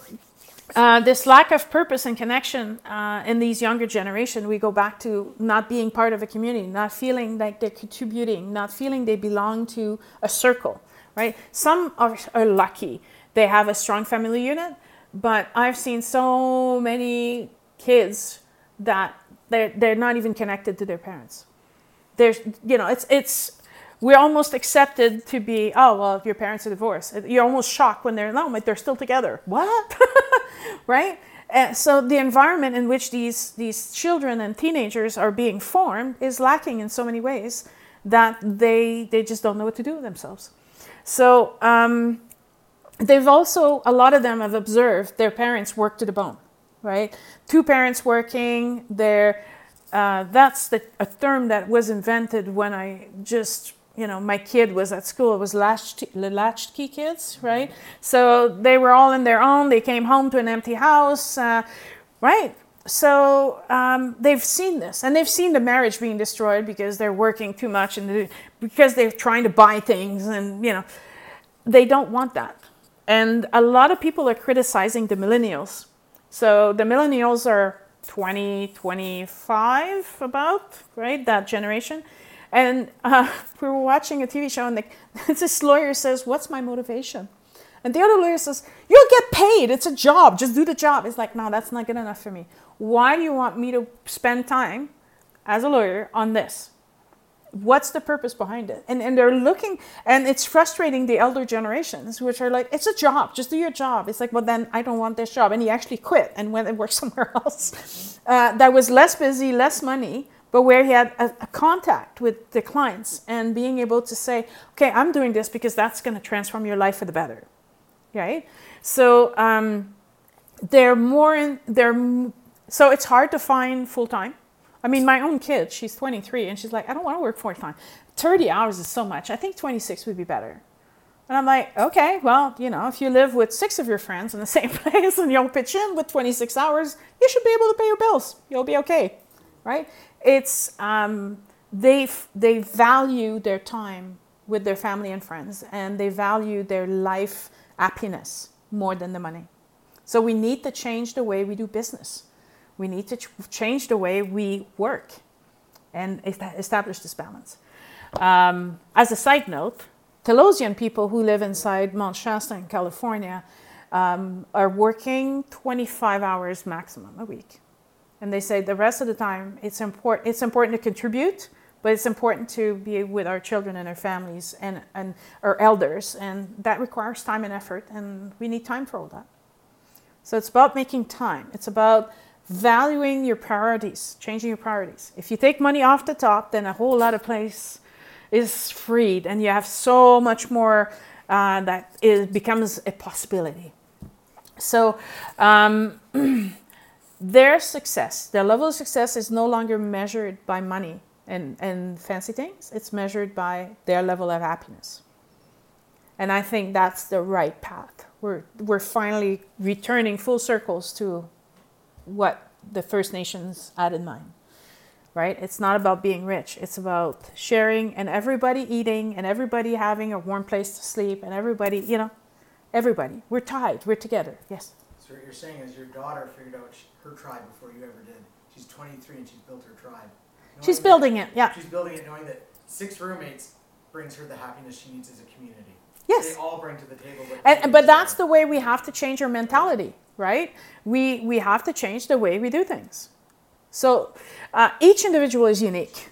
uh, this lack of purpose and connection uh, in these younger generation, we go back to not being part of a community, not feeling like they're contributing, not feeling they belong to a circle, right? Some are, are lucky. They have a strong family unit, but I've seen so many kids that they're, they're not even connected to their parents. There's, you know, it's, it's, we're almost accepted to be, oh, well, if your parents are divorced. You're almost shocked when they're, no, but they're still together. What? Right? And so the environment in which these, these children and teenagers are being formed is lacking in so many ways that they, they just don't know what to do with themselves. So um, they've also, a lot of them have observed their parents work to the bone, right? Two parents working, they're, Uh, that's the, a term that was invented when I just, you know, my kid was at school. It was latched, latchkey kids, right? So they were all in their own. They came home to an empty house, uh, right? So um, they've seen this. And they've seen the marriage being destroyed because they're working too much and they, because they're trying to buy things and, you know, they don't want that. And a lot of people are criticizing the millennials. So the millennials are twenty, twenty-five about, right? That generation. And uh, we were watching a T V show and the, this lawyer says, what's my motivation? And the other lawyer says, you'll get paid. It's a job. Just do the job. It's like, no, that's not good enough for me. Why do you want me to spend time as a lawyer on this? What's the purpose behind it? And and they're looking, and it's frustrating the elder generations, which are like, it's a job, just do your job. It's like, well, then I don't want this job. And he actually quit and went and worked somewhere else. Uh, that was less busy, less money, but where he had a, a contact with the clients and being able to say, okay, I'm doing this because that's going to transform your life for the better, right? So um, they're more in, they're, so it's hard to find full-time. I mean, my own kid, she's twenty-three, and she's like, I don't want to work full-time. thirty hours is so much. I think twenty-six would be better. And I'm like, okay, well, you know, if you live with six of your friends in the same place and you'll pitch in with twenty-six hours, you should be able to pay your bills. You'll be okay, right? It's, um, they, they value their time with their family and friends, and they value their life happiness more than the money. So we need to change the way we do business. We need to ch- change the way we work and establish this balance. Um, as a side note, Telosian people who live inside Mount Shasta in California um, are working twenty-five hours maximum a week. And they say the rest of the time it's, import- it's important to contribute, but it's important to be with our children and our families and, and our elders. And that requires time and effort, and we need time for all that. So it's about making time. It's about valuing your priorities, changing your priorities. If you take money off the top, then a whole lot of place is freed, and you have so much more uh, that it becomes a possibility. So um, their success, their level of success is no longer measured by money and, and fancy things. It's measured by their level of happiness. And I think that's the right path. We're, we're finally returning full circles to what the First Nations had in mind, right? It's not about being rich. It's about sharing and everybody eating and everybody having a warm place to sleep and everybody, you know, everybody. We're tied. We're together. Yes? So what you're saying is your daughter figured out her tribe before you ever did. She's twenty-three and she's built her tribe. Knowing She's building that, it, yeah. She's building it knowing that six roommates brings her the happiness she needs as a community. Yes. They all bring to the table what And, but that's the way we have to change our mentality, right? We, we have to change the way we do things. So uh, each individual is unique.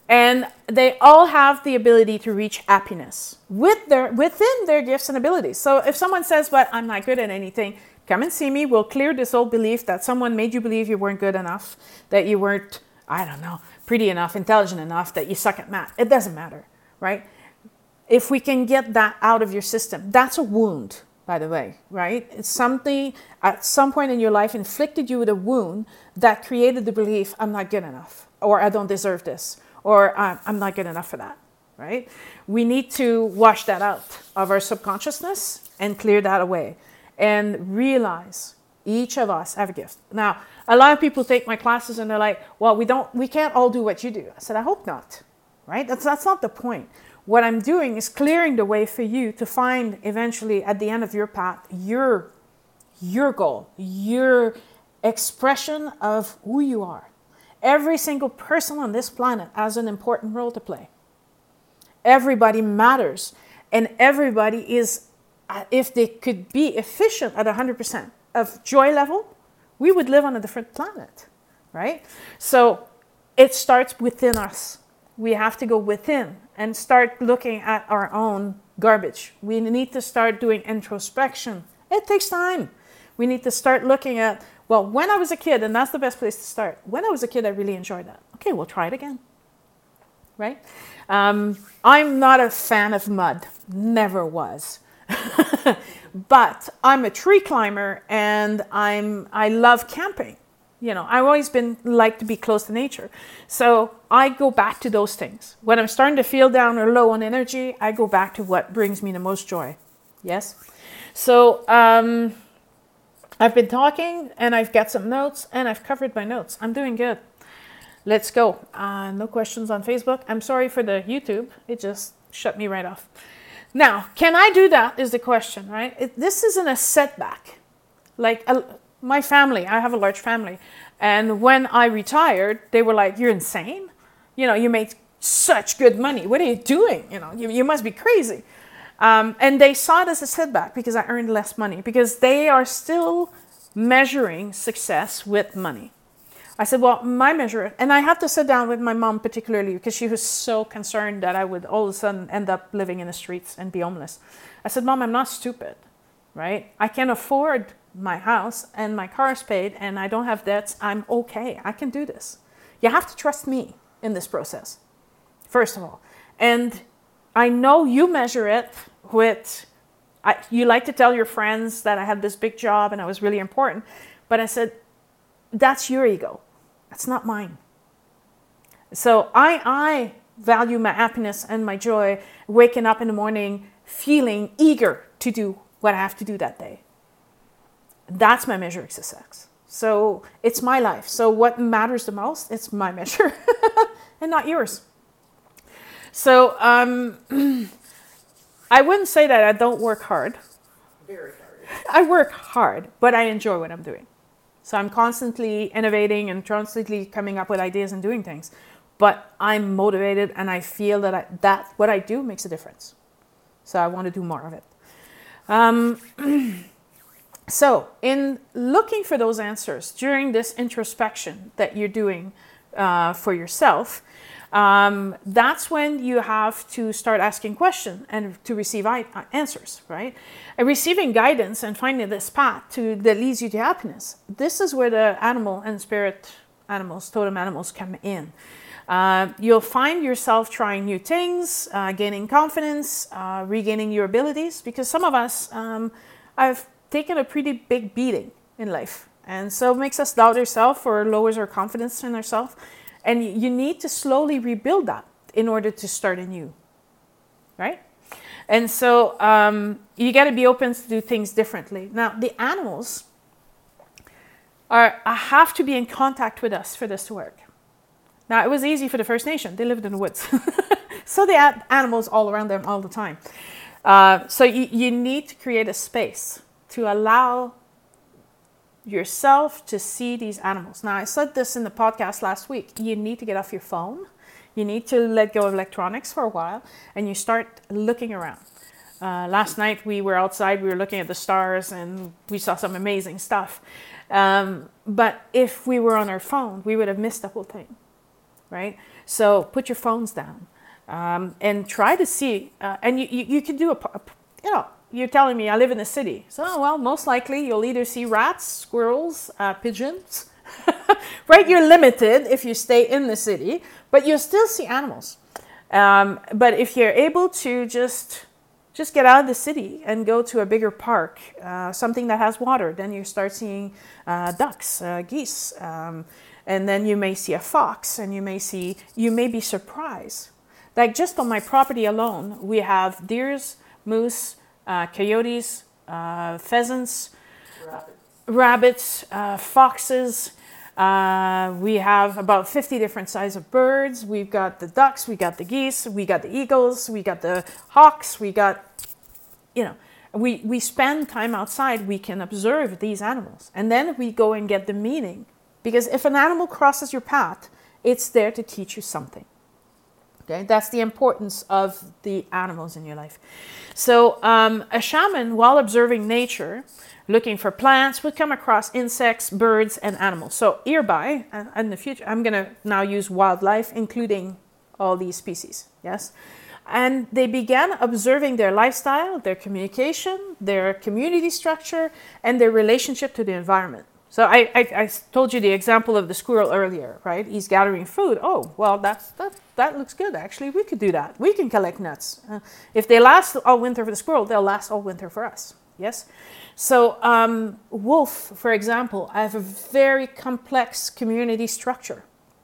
And they all have the ability to reach happiness with their, within their gifts and abilities. So if someone says, but I'm not good at anything, come and see me. We'll clear this old belief that someone made you believe you weren't good enough, that you weren't, I don't know, pretty enough, intelligent enough, that you suck at math. It doesn't matter, right? If we can get that out of your system, that's a wound, by the way, right? It's something at some point in your life inflicted you with a wound that created the belief, I'm not good enough, or I don't deserve this, or I'm not good enough for that, right? We need to wash that out of our subconsciousness and clear that away and realize each of us have a gift. Now, a lot of people take my classes and they're like, well, we don't, we can't all do what you do. I said, I hope not, right? That's, that's not the point. What I'm doing is clearing the way for you to find eventually at the end of your path, your, your goal, your expression of who you are. Every single person on this planet has an important role to play. Everybody matters, and everybody is, if they could be efficient at one hundred percent of joy level, we would live on a different planet, right? So it starts within us. We have to go within and start looking at our own garbage. We need to start doing introspection. It takes time. We need to start looking at, well, when I was a kid, and that's the best place to start. When I was a kid, I really enjoyed that. Okay, we'll try it again, right? Um, I'm not a fan of mud, never was. But I'm a tree climber, and I'm I love camping. You know, I've always been like to be close to nature. So I go back to those things. When I'm starting to feel down or low on energy, I go back to what brings me the most joy. Yes? So um, I've been talking, and I've got some notes, and I've covered my notes. I'm doing good. Let's go. Uh, no questions on Facebook. I'm sorry for the YouTube. It just shut me right off. Now, can I do that is the question, right? It, this isn't a setback. Like a, my family, I have a large family. And when I retired, they were like, you're insane. You know, you make such good money. What are you doing? You know, you, you must be crazy. Um, and they saw it as a setback because I earned less money, because they are still measuring success with money. I said, well, my measure, and I had to sit down with my mom particularly because she was so concerned that I would all of a sudden end up living in the streets and be homeless. I said, Mom, I'm not stupid, right? I can afford my house and my car is paid and I don't have debts. I'm okay. I can do this. You have to trust me in this process, first of all. And I know you measure it with, I, you like to tell your friends that I had this big job and I was really important. But I said, that's your ego. That's not mine. So I, I value my happiness and my joy, waking up in the morning, feeling eager to do what I have to do that day. That's my measure of success. So it's my life. So what matters the most, it's my measure and not yours. So um, I wouldn't say that I don't work hard. Very hard. I work hard, but I enjoy what I'm doing. So I'm constantly innovating and constantly coming up with ideas and doing things. But I'm motivated and I feel that I, that what I do makes a difference. So I want to do more of it. Um, so in looking for those answers during this introspection that you're doing uh, for yourself, um, that's when you have to start asking questions and to receive I- answers, right? And receiving guidance and finding this path to, that leads you to happiness. This is where the animal and spirit animals, totem animals come in. Uh, you'll find yourself trying new things, uh, gaining confidence, uh, regaining your abilities, because some of us um, have taken a pretty big beating in life. And so it makes us doubt ourselves or lowers our confidence in ourselves. And you need to slowly rebuild that in order to start anew, right? And so um, you got to be open to do things differently. Now, the animals are have to be in contact with us for this to work. Now, it was easy for the First Nation. They lived in the woods. So they had animals all around them all the time. Uh, so you, you need to create a space to allow yourself to see these animals. Now, I said this in the podcast last week. You need to get off your phone. You need to let go of electronics for a while, and you start looking around. Uh, last night, we were outside. We were looking at the stars, and we saw some amazing stuff. Um, but if we were on our phone, we would have missed the whole thing, right? So put your phones down um, and try to see. Uh, and you, you, you can do a, a, you know, you're telling me I live in the city. So, well, most likely you'll either see rats, squirrels, uh, pigeons, right? You're limited if you stay in the city, but you'll still see animals. Um, but if you're able to just just get out of the city and go to a bigger park, uh, something that has water, then you start seeing uh, ducks, uh, geese, um, and then you may see a fox, and you may see, you may be surprised. Like just on my property alone, we have deers, moose, uh, coyotes, uh, pheasants, Rabbits. rabbits, uh, foxes. Uh, we have about fifty different sizes of birds. We've got the ducks, we got the geese, we got the eagles, we got the hawks, we got, you know, we, we spend time outside, we can observe these animals. And then we go and get the meaning. Because if an animal crosses your path, it's there to teach you something. Okay, that's the importance of the animals in your life. So um, a shaman, while observing nature, looking for plants, would come across insects, birds, and animals. So hereby, uh, in the future, I'm going to now use wildlife, including all these species, yes? And they began observing their lifestyle, their communication, their community structure, and their relationship to the environment. So I, I, I told you the example of the squirrel earlier, right? He's gathering food. Oh, well, that's, that, that looks good, actually. We could do that. We can collect nuts. Uh, if they last all winter for the squirrel, they'll last all winter for us, yes? So um, wolf, for example, have a very complex community structure.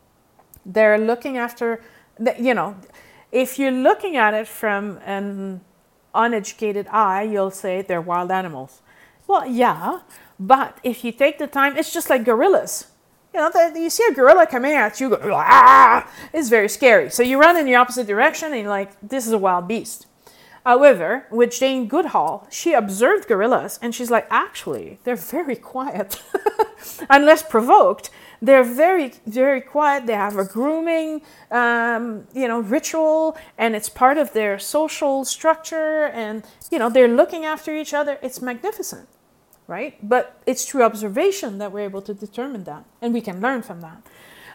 They're looking after, the, you know, if you're looking at it from an uneducated eye, you'll say they're wild animals. Well, yeah, but if you take the time, it's just like gorillas. You know, the, you see a gorilla coming at you, go, ah, it's very scary. So you run in the opposite direction and you're like, this is a wild beast. However, with Jane Goodall, she observed gorillas and she's like, actually, they're very quiet. Unless provoked, they're very, very quiet. They have a grooming, um, you know, ritual, and it's part of their social structure. And, you know, they're looking after each other. It's magnificent, right? But it's through observation that we're able to determine that, and we can learn from that.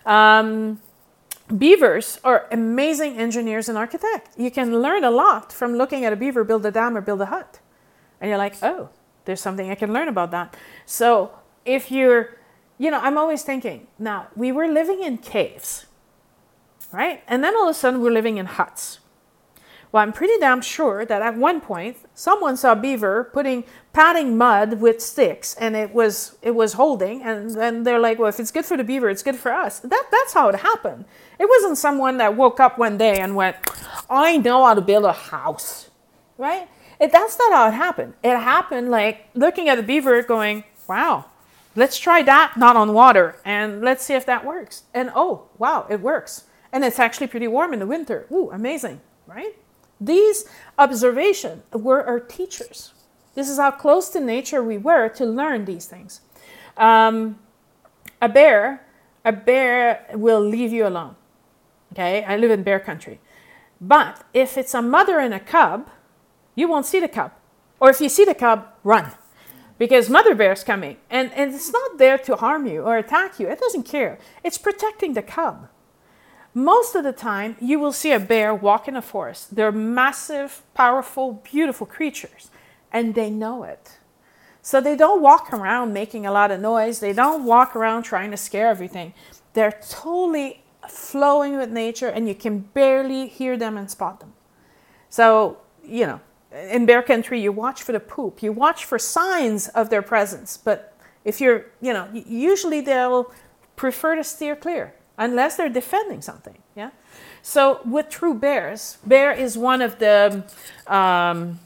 Um, Beavers are amazing engineers and architects. You can learn a lot from looking at a beaver build a dam or build a hut. And you're like, oh, there's something I can learn about that. So if you're, you know, I'm always thinking, now, we were living in caves, right? And then all of a sudden we're living in huts. Well, I'm pretty damn sure that at one point, someone saw a beaver putting, patting mud with sticks, and it was it was holding, and then they're like, well, if it's good for the beaver, it's good for us. That That's how it happened. It wasn't someone that woke up one day and went, I know how to build a house, right? It, that's not how it happened. It happened like looking at a beaver going, wow, let's try that, not on water, and let's see if that works. And oh, wow, it works. And it's actually pretty warm in the winter. Ooh, amazing, right? These observations were our teachers. This is how close to nature we were to learn these things. Um, a bear, a bear will leave you alone. Okay, I live in bear country. But if it's a mother and a cub, you won't see the cub. Or if you see the cub, run. Because mother bear's coming. And, and it's not there to harm you or attack you. It doesn't care. It's protecting the cub. Most of the time, you will see a bear walk in a forest. They're massive, powerful, beautiful creatures, and they know it. So they don't walk around making a lot of noise. They don't walk around trying to scare everything. They're totally flowing with nature, and you can barely hear them and spot them. So, you know, in bear country, you watch for the poop. You watch for signs of their presence. But if you're, you know, usually they'll prefer to steer clear. Unless they're defending something, yeah? So with true bears, bear is one of the um,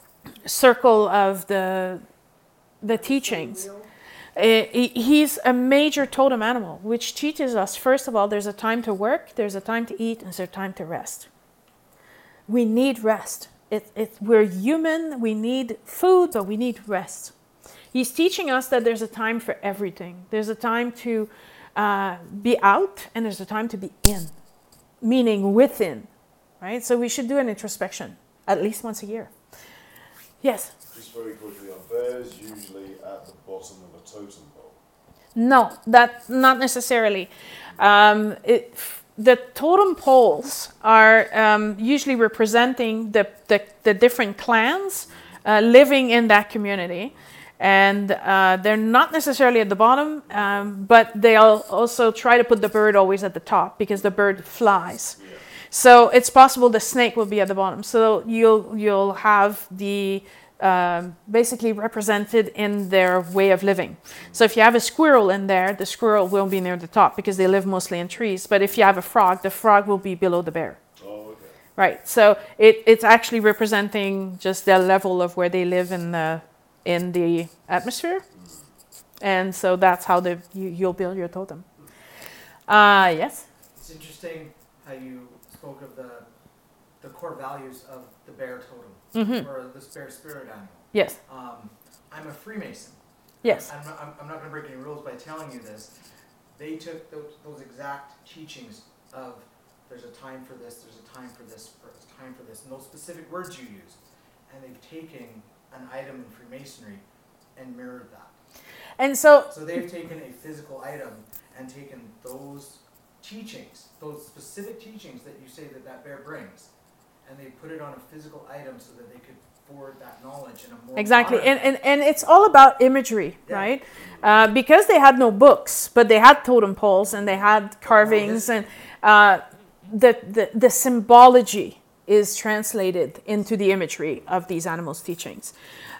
circle of the, the teachings. Uh, he's a major totem animal, which teaches us, first of all, there's a time to work, there's a time to eat, and there's a time to rest. We need rest. It, it, we're human, we need food, but we need rest. He's teaching us that there's a time for everything. There's a time to Uh, be out, and there's a time to be in, meaning within, right? So we should do an introspection at least once a year. Yes? Just very quickly, are bears usually at the bottom of a totem pole? No, that not necessarily. Um, it, the totem poles are um, usually representing the, the, the different clans uh, living in that community. And uh, they're not necessarily at the bottom, um, but they'll also try to put the bird always at the top because the bird flies. Yeah. So it's possible the snake will be at the bottom. So you'll you'll have the um, basically represented in their way of living. So if you have a squirrel in there, the squirrel will be near the top because they live mostly in trees. But if you have a frog, the frog will be below the bear. Oh, okay. Right. So it, it's actually representing just their level of where they live in the in the atmosphere, and so that's how the you, you'll build your totem. Uh, yes? It's interesting how you spoke of the the core values of the bear totem, mm-hmm. or the bear spirit animal. Yes. Um, I'm a Freemason. Yes. I'm not, I'm not going to break any rules by telling you this. They took those, those exact teachings of there's a time for this, there's a time for this, there's a time for this, and those specific words you use, and they've taken an item in Freemasonry and mirrored that. And so so they've taken a physical item and taken those teachings, those specific teachings that you say that that bear brings, and they put it on a physical item so that they could forward that knowledge in a more exactly and, and and it's all about imagery, yeah. right? Uh, because they had no books, but they had totem poles and they had carvings, and uh, the, the the symbology is translated into the imagery of these animals' teachings.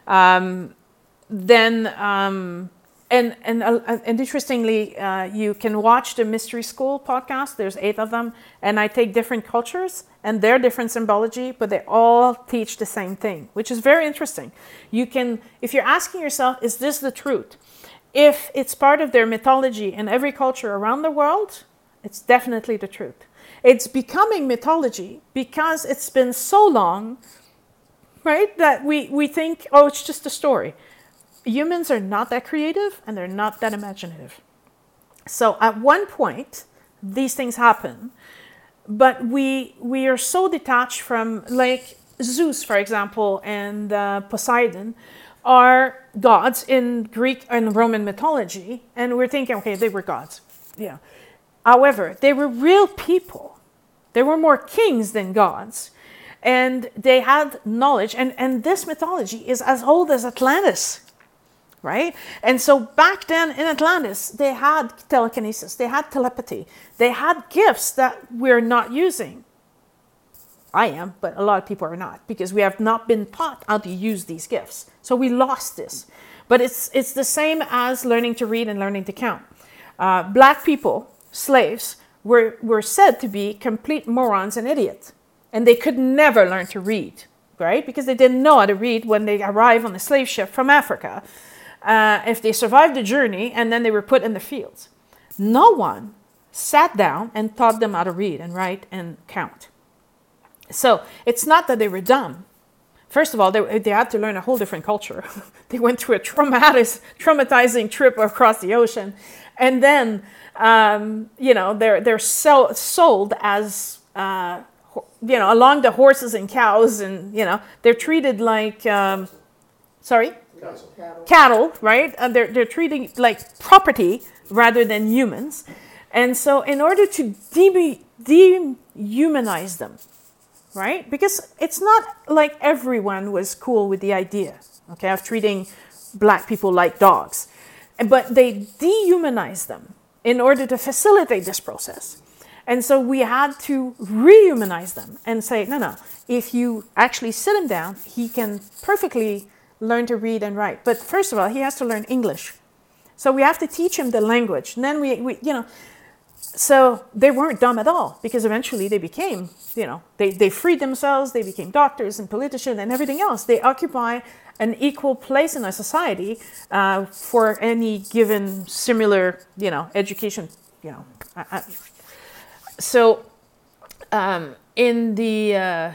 Um, then, um, and and uh, and interestingly, uh, you can watch the Mystery School podcast. There's eight of them, and I take different cultures and their different symbology, but they all teach the same thing, which is very interesting. You can, if you're asking yourself, is this the truth? If it's part of their mythology in every culture around the world, it's definitely the truth. It's becoming mythology because it's been so long, right, that we, we think, oh, it's just a story. Humans are not that creative and they're not that imaginative. So at one point, these things happen, but we we are so detached from, like Zeus, for example, and uh, Poseidon are gods in Greek and Roman mythology, and we're thinking, okay, they were gods. Yeah. However, they were real people. They were more kings than gods. And they had knowledge. And, and this mythology is as old as Atlantis, right? And so back then in Atlantis, they had telekinesis. They had telepathy. They had gifts that we're not using. I am, but a lot of people are not, because we have not been taught how to use these gifts. So we lost this. But it's, it's the same as learning to read and learning to count. Uh, black people, slaves, were, were said to be complete morons and idiots. And they could never learn to read, right? Because they didn't know how to read when they arrived on the slave ship from Africa. Uh, if they survived the journey and then they were put in the fields. No one sat down and taught them how to read and write and count. So it's not that they were dumb. First of all, they, they had to learn a whole different culture. They went through a traumatic, traumatizing trip across the ocean. And then, um, you know, they're, they're sell, sold as, uh, you know, along the horses and cows. And, you know, they're treated like, um, sorry? Cattle. Cattle, right? Uh, they're, they're treated like property rather than humans. And so in order to de- dehumanize them, right? Because it's not like everyone was cool with the idea, okay, of treating black people like dogs. But they dehumanized them in order to facilitate this process. And so we had to rehumanize them and say, no, no, if you actually sit him down, he can perfectly learn to read and write. But first of all, he has to learn English. So we have to teach him the language. And then we, we you know, so they weren't dumb at all, because eventually they became, you know, they, they freed themselves, they became doctors and politicians and everything else. They occupy an equal place in our society uh, for any given similar, you know, education, you know. I, I, so um, in the uh,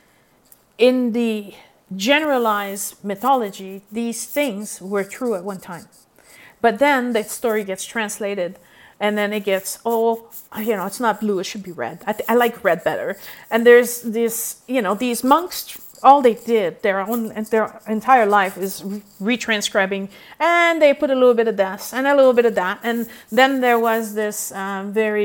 in the generalized mythology, these things were true at one time. But then the story gets translated, and then it gets, oh, you know, it's not blue, it should be red. I, th- I like red better. And there's this, you know, these monks, all they did, their own, their entire life is re- retranscribing, and they put a little bit of this and a little bit of that. And then there was this um, very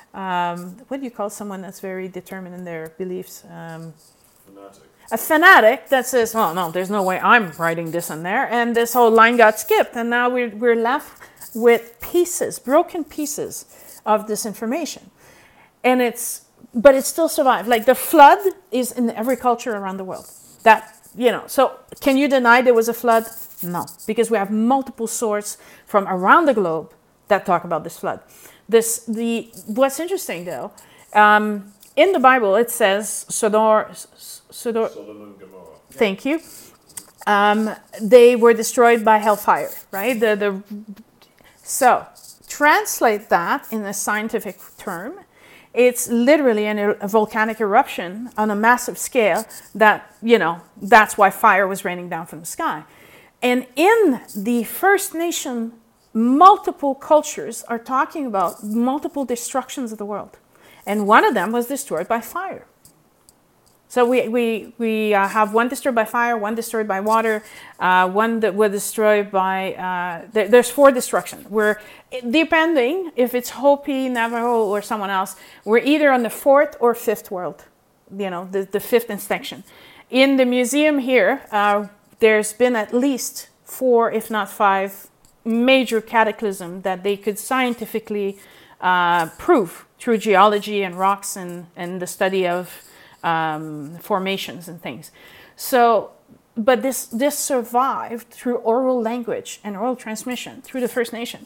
um, what do you call someone that's very determined in their beliefs? Um, Fanatic. a fanatic that says, oh no, there's no way I'm writing this in there, and this whole line got skipped, and now we're, we're left with pieces, broken pieces of this information. And it's, but it still survived. Like the flood is in every culture around the world. That, you know, so can you deny there was a flood? No, because we have multiple sources from around the globe that talk about this flood. This, the, what's interesting though, um, in the Bible it says, Sodor, Sodor, Sodom and Gomorrah. thank you, um, they were destroyed by hellfire, right? The, the, so, translate that in a scientific term, it's literally an, a volcanic eruption on a massive scale that, you know, that's why fire was raining down from the sky. And in the First Nation, multiple cultures are talking about multiple destructions of the world. And one of them was destroyed by fire. So we, we, we uh, have one destroyed by fire, one destroyed by water, uh, one that was destroyed by, uh, th- there's four destruction. We're, depending if it's Hopi, Navajo, or someone else, we're either on the fourth or fifth world, you know, the, the fifth inspection. In the museum here, uh, there's been at least four, if not five, major cataclysm that they could scientifically uh, prove through geology and rocks and, and the study of um, formations and things. So, but this, this survived through oral language and oral transmission through the First Nation.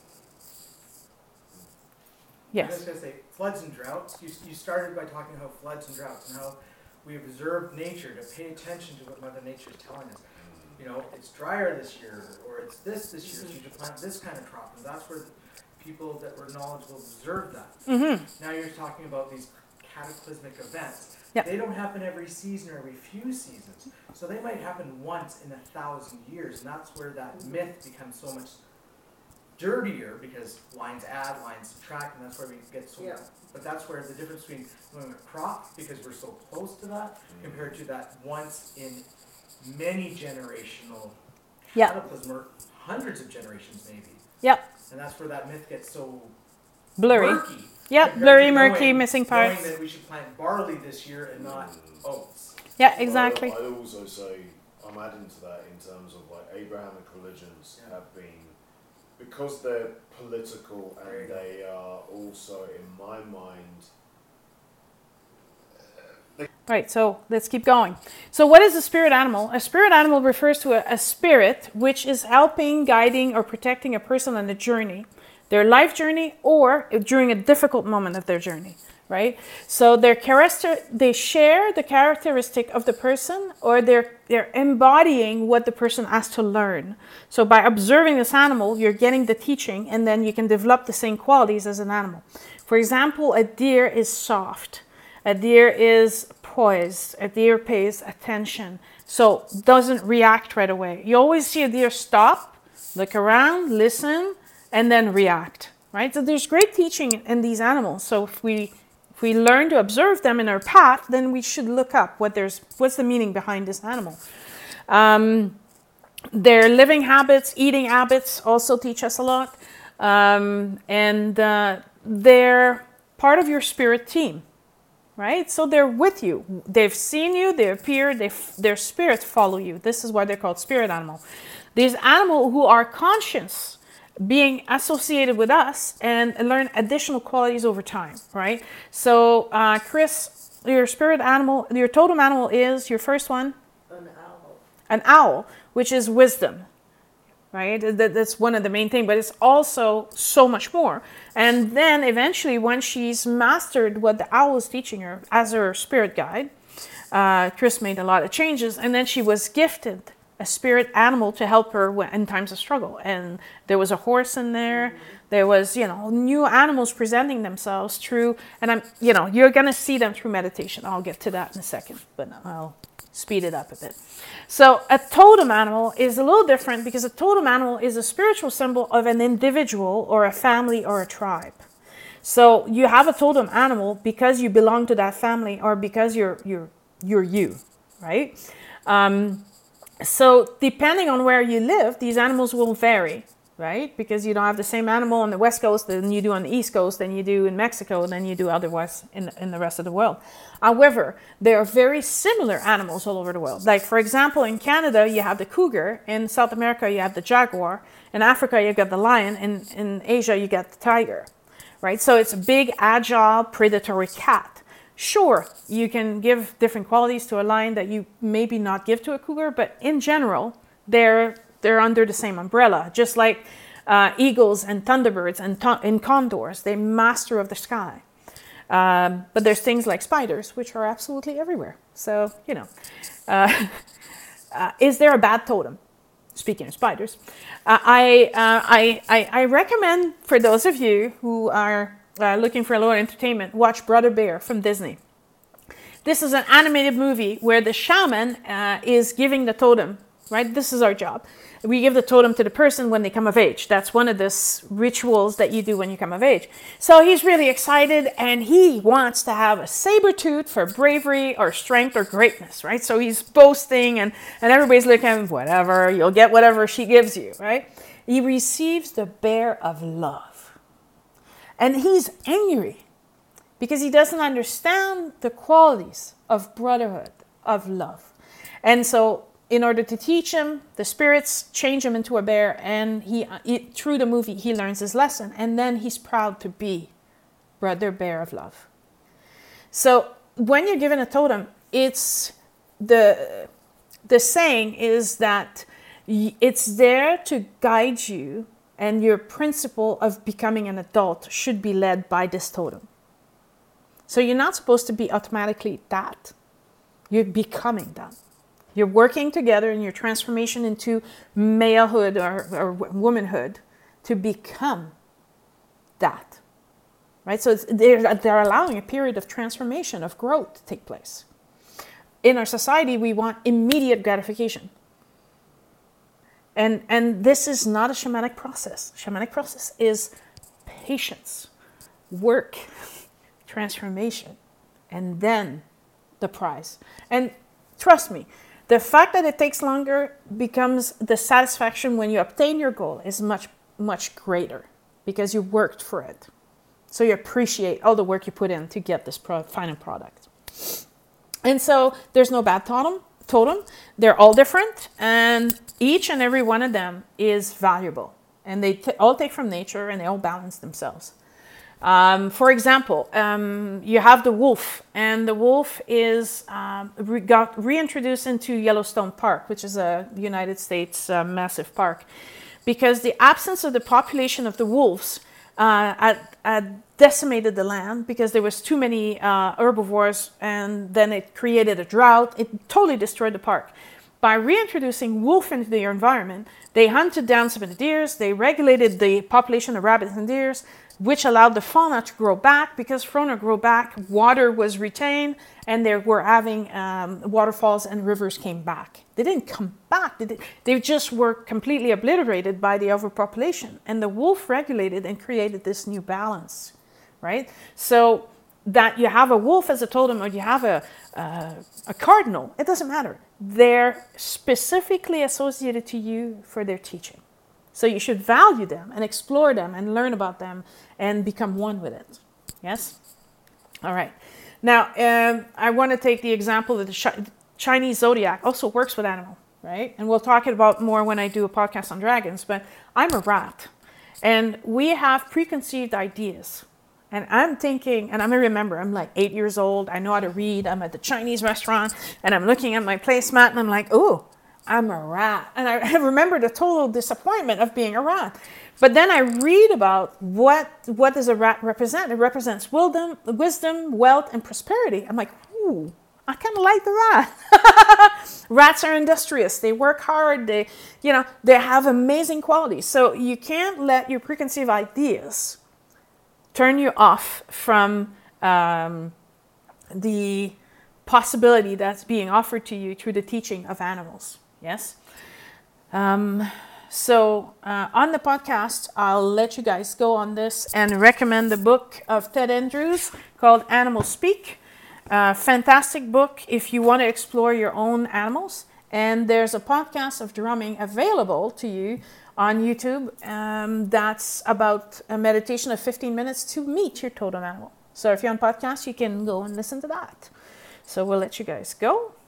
I was Yes. going to say, floods and droughts. You, you started by talking about floods and droughts and how we observe nature to pay attention to what Mother Nature is telling us. You know, it's drier this year, or it's this this year, so you should plant this kind of crop. And that's where the people that were knowledgeable observed that. Mm-hmm. Now you're talking about these cataclysmic events. Yep. They don't happen every season or every few seasons. So they might happen once in a thousand years. And that's where that myth becomes so much dirtier, because lines add, lines subtract, and that's where we get so. Yeah. But that's where the difference between doing a crop, because we're so close to that, compared to that once in many generational Yeah. cataclysm, or hundreds of generations maybe. Yep. And that's where that myth gets so Blurry. murky. Yep. compared Blurry, to murky, knowing- missing knowing parts. that we should plant barley this year and not oats. Yeah, exactly. I'd also say, I'm adding to that in terms of like Abrahamic religions Yeah. have been, because they're political There you and go. they are also, in my mind, Right, so let's keep going. So what is a spirit animal? A spirit animal refers to a, a spirit which is helping, guiding, or protecting a person on a journey, their life journey, or during a difficult moment of their journey, right? So their character, they share the characteristic of the person, or they're, they're embodying what the person has to learn. So by observing this animal, you're getting the teaching, and then you can develop the same qualities as an animal. For example, a deer is soft. A deer is poised. A deer pays attention. So doesn't react right away. You always see a deer stop, look around, listen, and then react, right? So there's great teaching in these animals. So if we if we learn to observe them in our path, then we should look up what there's what's the meaning behind this animal. Um, their living habits, eating habits also teach us a lot. Um, and uh, they're part of your spirit team. Right? So they're with you. They've seen you, they appear, they f- their spirits follow you. This is why they're called spirit animal. These animals who are conscious, being associated with us, and, and learn additional qualities over time, right? So, uh, Chris, your spirit animal, your totem animal is, your first one? An owl. An owl, which is wisdom. Right? That, that's one of the main things, but it's also so much more. And then eventually, when she's mastered what the owl is teaching her as her spirit guide, uh, Chris made a lot of changes, and then she was gifted a spirit animal to help her when, in times of struggle. And there was a horse in there. There was, you know, new animals presenting themselves through, and I'm, you know, you're gonna see them through meditation. I'll get to that in a second, but I'll speed it up a bit. So a totem animal is a little different, because a totem animal is a spiritual symbol of an individual or a family or a tribe. So you have a totem animal because you belong to that family, or because you're you're you're you, right? Um, so depending on where you live, these animals will vary. right? Because you don't have the same animal on the West Coast than you do on the East Coast, than you do in Mexico, than you do otherwise in, in the rest of the world. However, there are very similar animals all over the world. Like, for example, in Canada, you have the cougar. In South America, you have the jaguar. In Africa, you got the lion. In, in Asia, you got the tiger, right? So it's a big, agile, predatory cat. Sure, you can give different qualities to a lion that you maybe not give to a cougar, but in general, they're they're under the same umbrella. Just like uh, eagles and thunderbirds and, th- and condors, they're master of the sky. Um, but there's things like spiders, which are absolutely everywhere. So, you know, uh, uh, is there a bad totem? Speaking of spiders, uh, I, uh, I, I I recommend for those of you who are uh, looking for a little entertainment, watch Brother Bear from Disney. This is an animated movie where the shaman uh, is giving the totem, right? This is our job. We give the totem to the person when they come of age. That's one of the rituals that you do when you come of age. So he's really excited and he wants to have a saber tooth for bravery or strength or greatness, right? So he's boasting and, and everybody's looking, whatever, you'll get whatever she gives you, right? He receives the bear of love. And he's angry because he doesn't understand the qualities of brotherhood, of love. And so in order to teach him, the spirits change him into a bear, and he, it, through the movie, he learns his lesson, and then he's proud to be Brother Bear of Love. So when you're given a totem, it's the the saying is that it's there to guide you, and your principle of becoming an adult should be led by this totem. So you're not supposed to be automatically that. You're becoming that. You're working together in your transformation into malehood or, or womanhood to become that, right? So it's, they're, they're allowing a period of transformation, of growth to take place. In our society, we want immediate gratification. And, and this is not a shamanic process. Shamanic process is patience, work, transformation, and then the prize. And trust me, the fact that it takes longer becomes the satisfaction when you obtain your goal is much, much greater because you worked for it. So you appreciate all the work you put in to get this pro- final product. And so there's no bad totem. totem. They're all different, and each and every one of them is valuable. And they t- all take from nature, and they all balance themselves. Um, for example, um, you have the wolf, and the wolf is um, re- got reintroduced into Yellowstone Park, which is a United States uh, massive park, because the absence of the population of the wolves uh, had, had decimated the land because there was too many uh, herbivores, and then it created a drought. It totally destroyed the park. By reintroducing wolf into their environment, they hunted down some of the deers, they regulated the population of rabbits and deers, which allowed the fauna to grow back. Because fauna grew back, water was retained, and they were having um, waterfalls and rivers came back. They didn't come back. They, did, they just were completely obliterated by the overpopulation. And the wolf regulated and created this new balance, right? So that you have a wolf as a totem or you have a, uh, a cardinal, it doesn't matter. They're specifically associated to you for their teaching. So you should value them and explore them and learn about them and become one with it. Yes? All right. Now, um, I want to take the example that the Ch- Chinese zodiac also works with animal, right? And we'll talk about more when I do a podcast on dragons, but I'm a rat. And we have preconceived ideas. And I'm thinking, and I'm going to remember, I'm like eight years old. I know how to read. I'm at the Chinese restaurant, and I'm looking at my placemat, and I'm like, ooh, I'm a rat. And I remember the total disappointment of being a rat. But then I read about what, what does a rat represent? It represents wisdom, wisdom, wealth, and prosperity. I'm like, ooh, I kind of like the rat. Rats are industrious. They work hard. They, you know, they have amazing qualities. So you can't let your preconceived ideas turn you off from um, the possibility that's being offered to you through the teaching of animals. Yes? Um, so uh, on the podcast, I'll let you guys go on this and recommend the book of Ted Andrews called Animals Speak. Uh, fantastic book if you want to explore your own animals And there's a podcast of drumming available to you on YouTube um, that's about a meditation of fifteen minutes to meet your totem animal. So if you're on podcast, you can go and listen to that. So we'll let you guys go.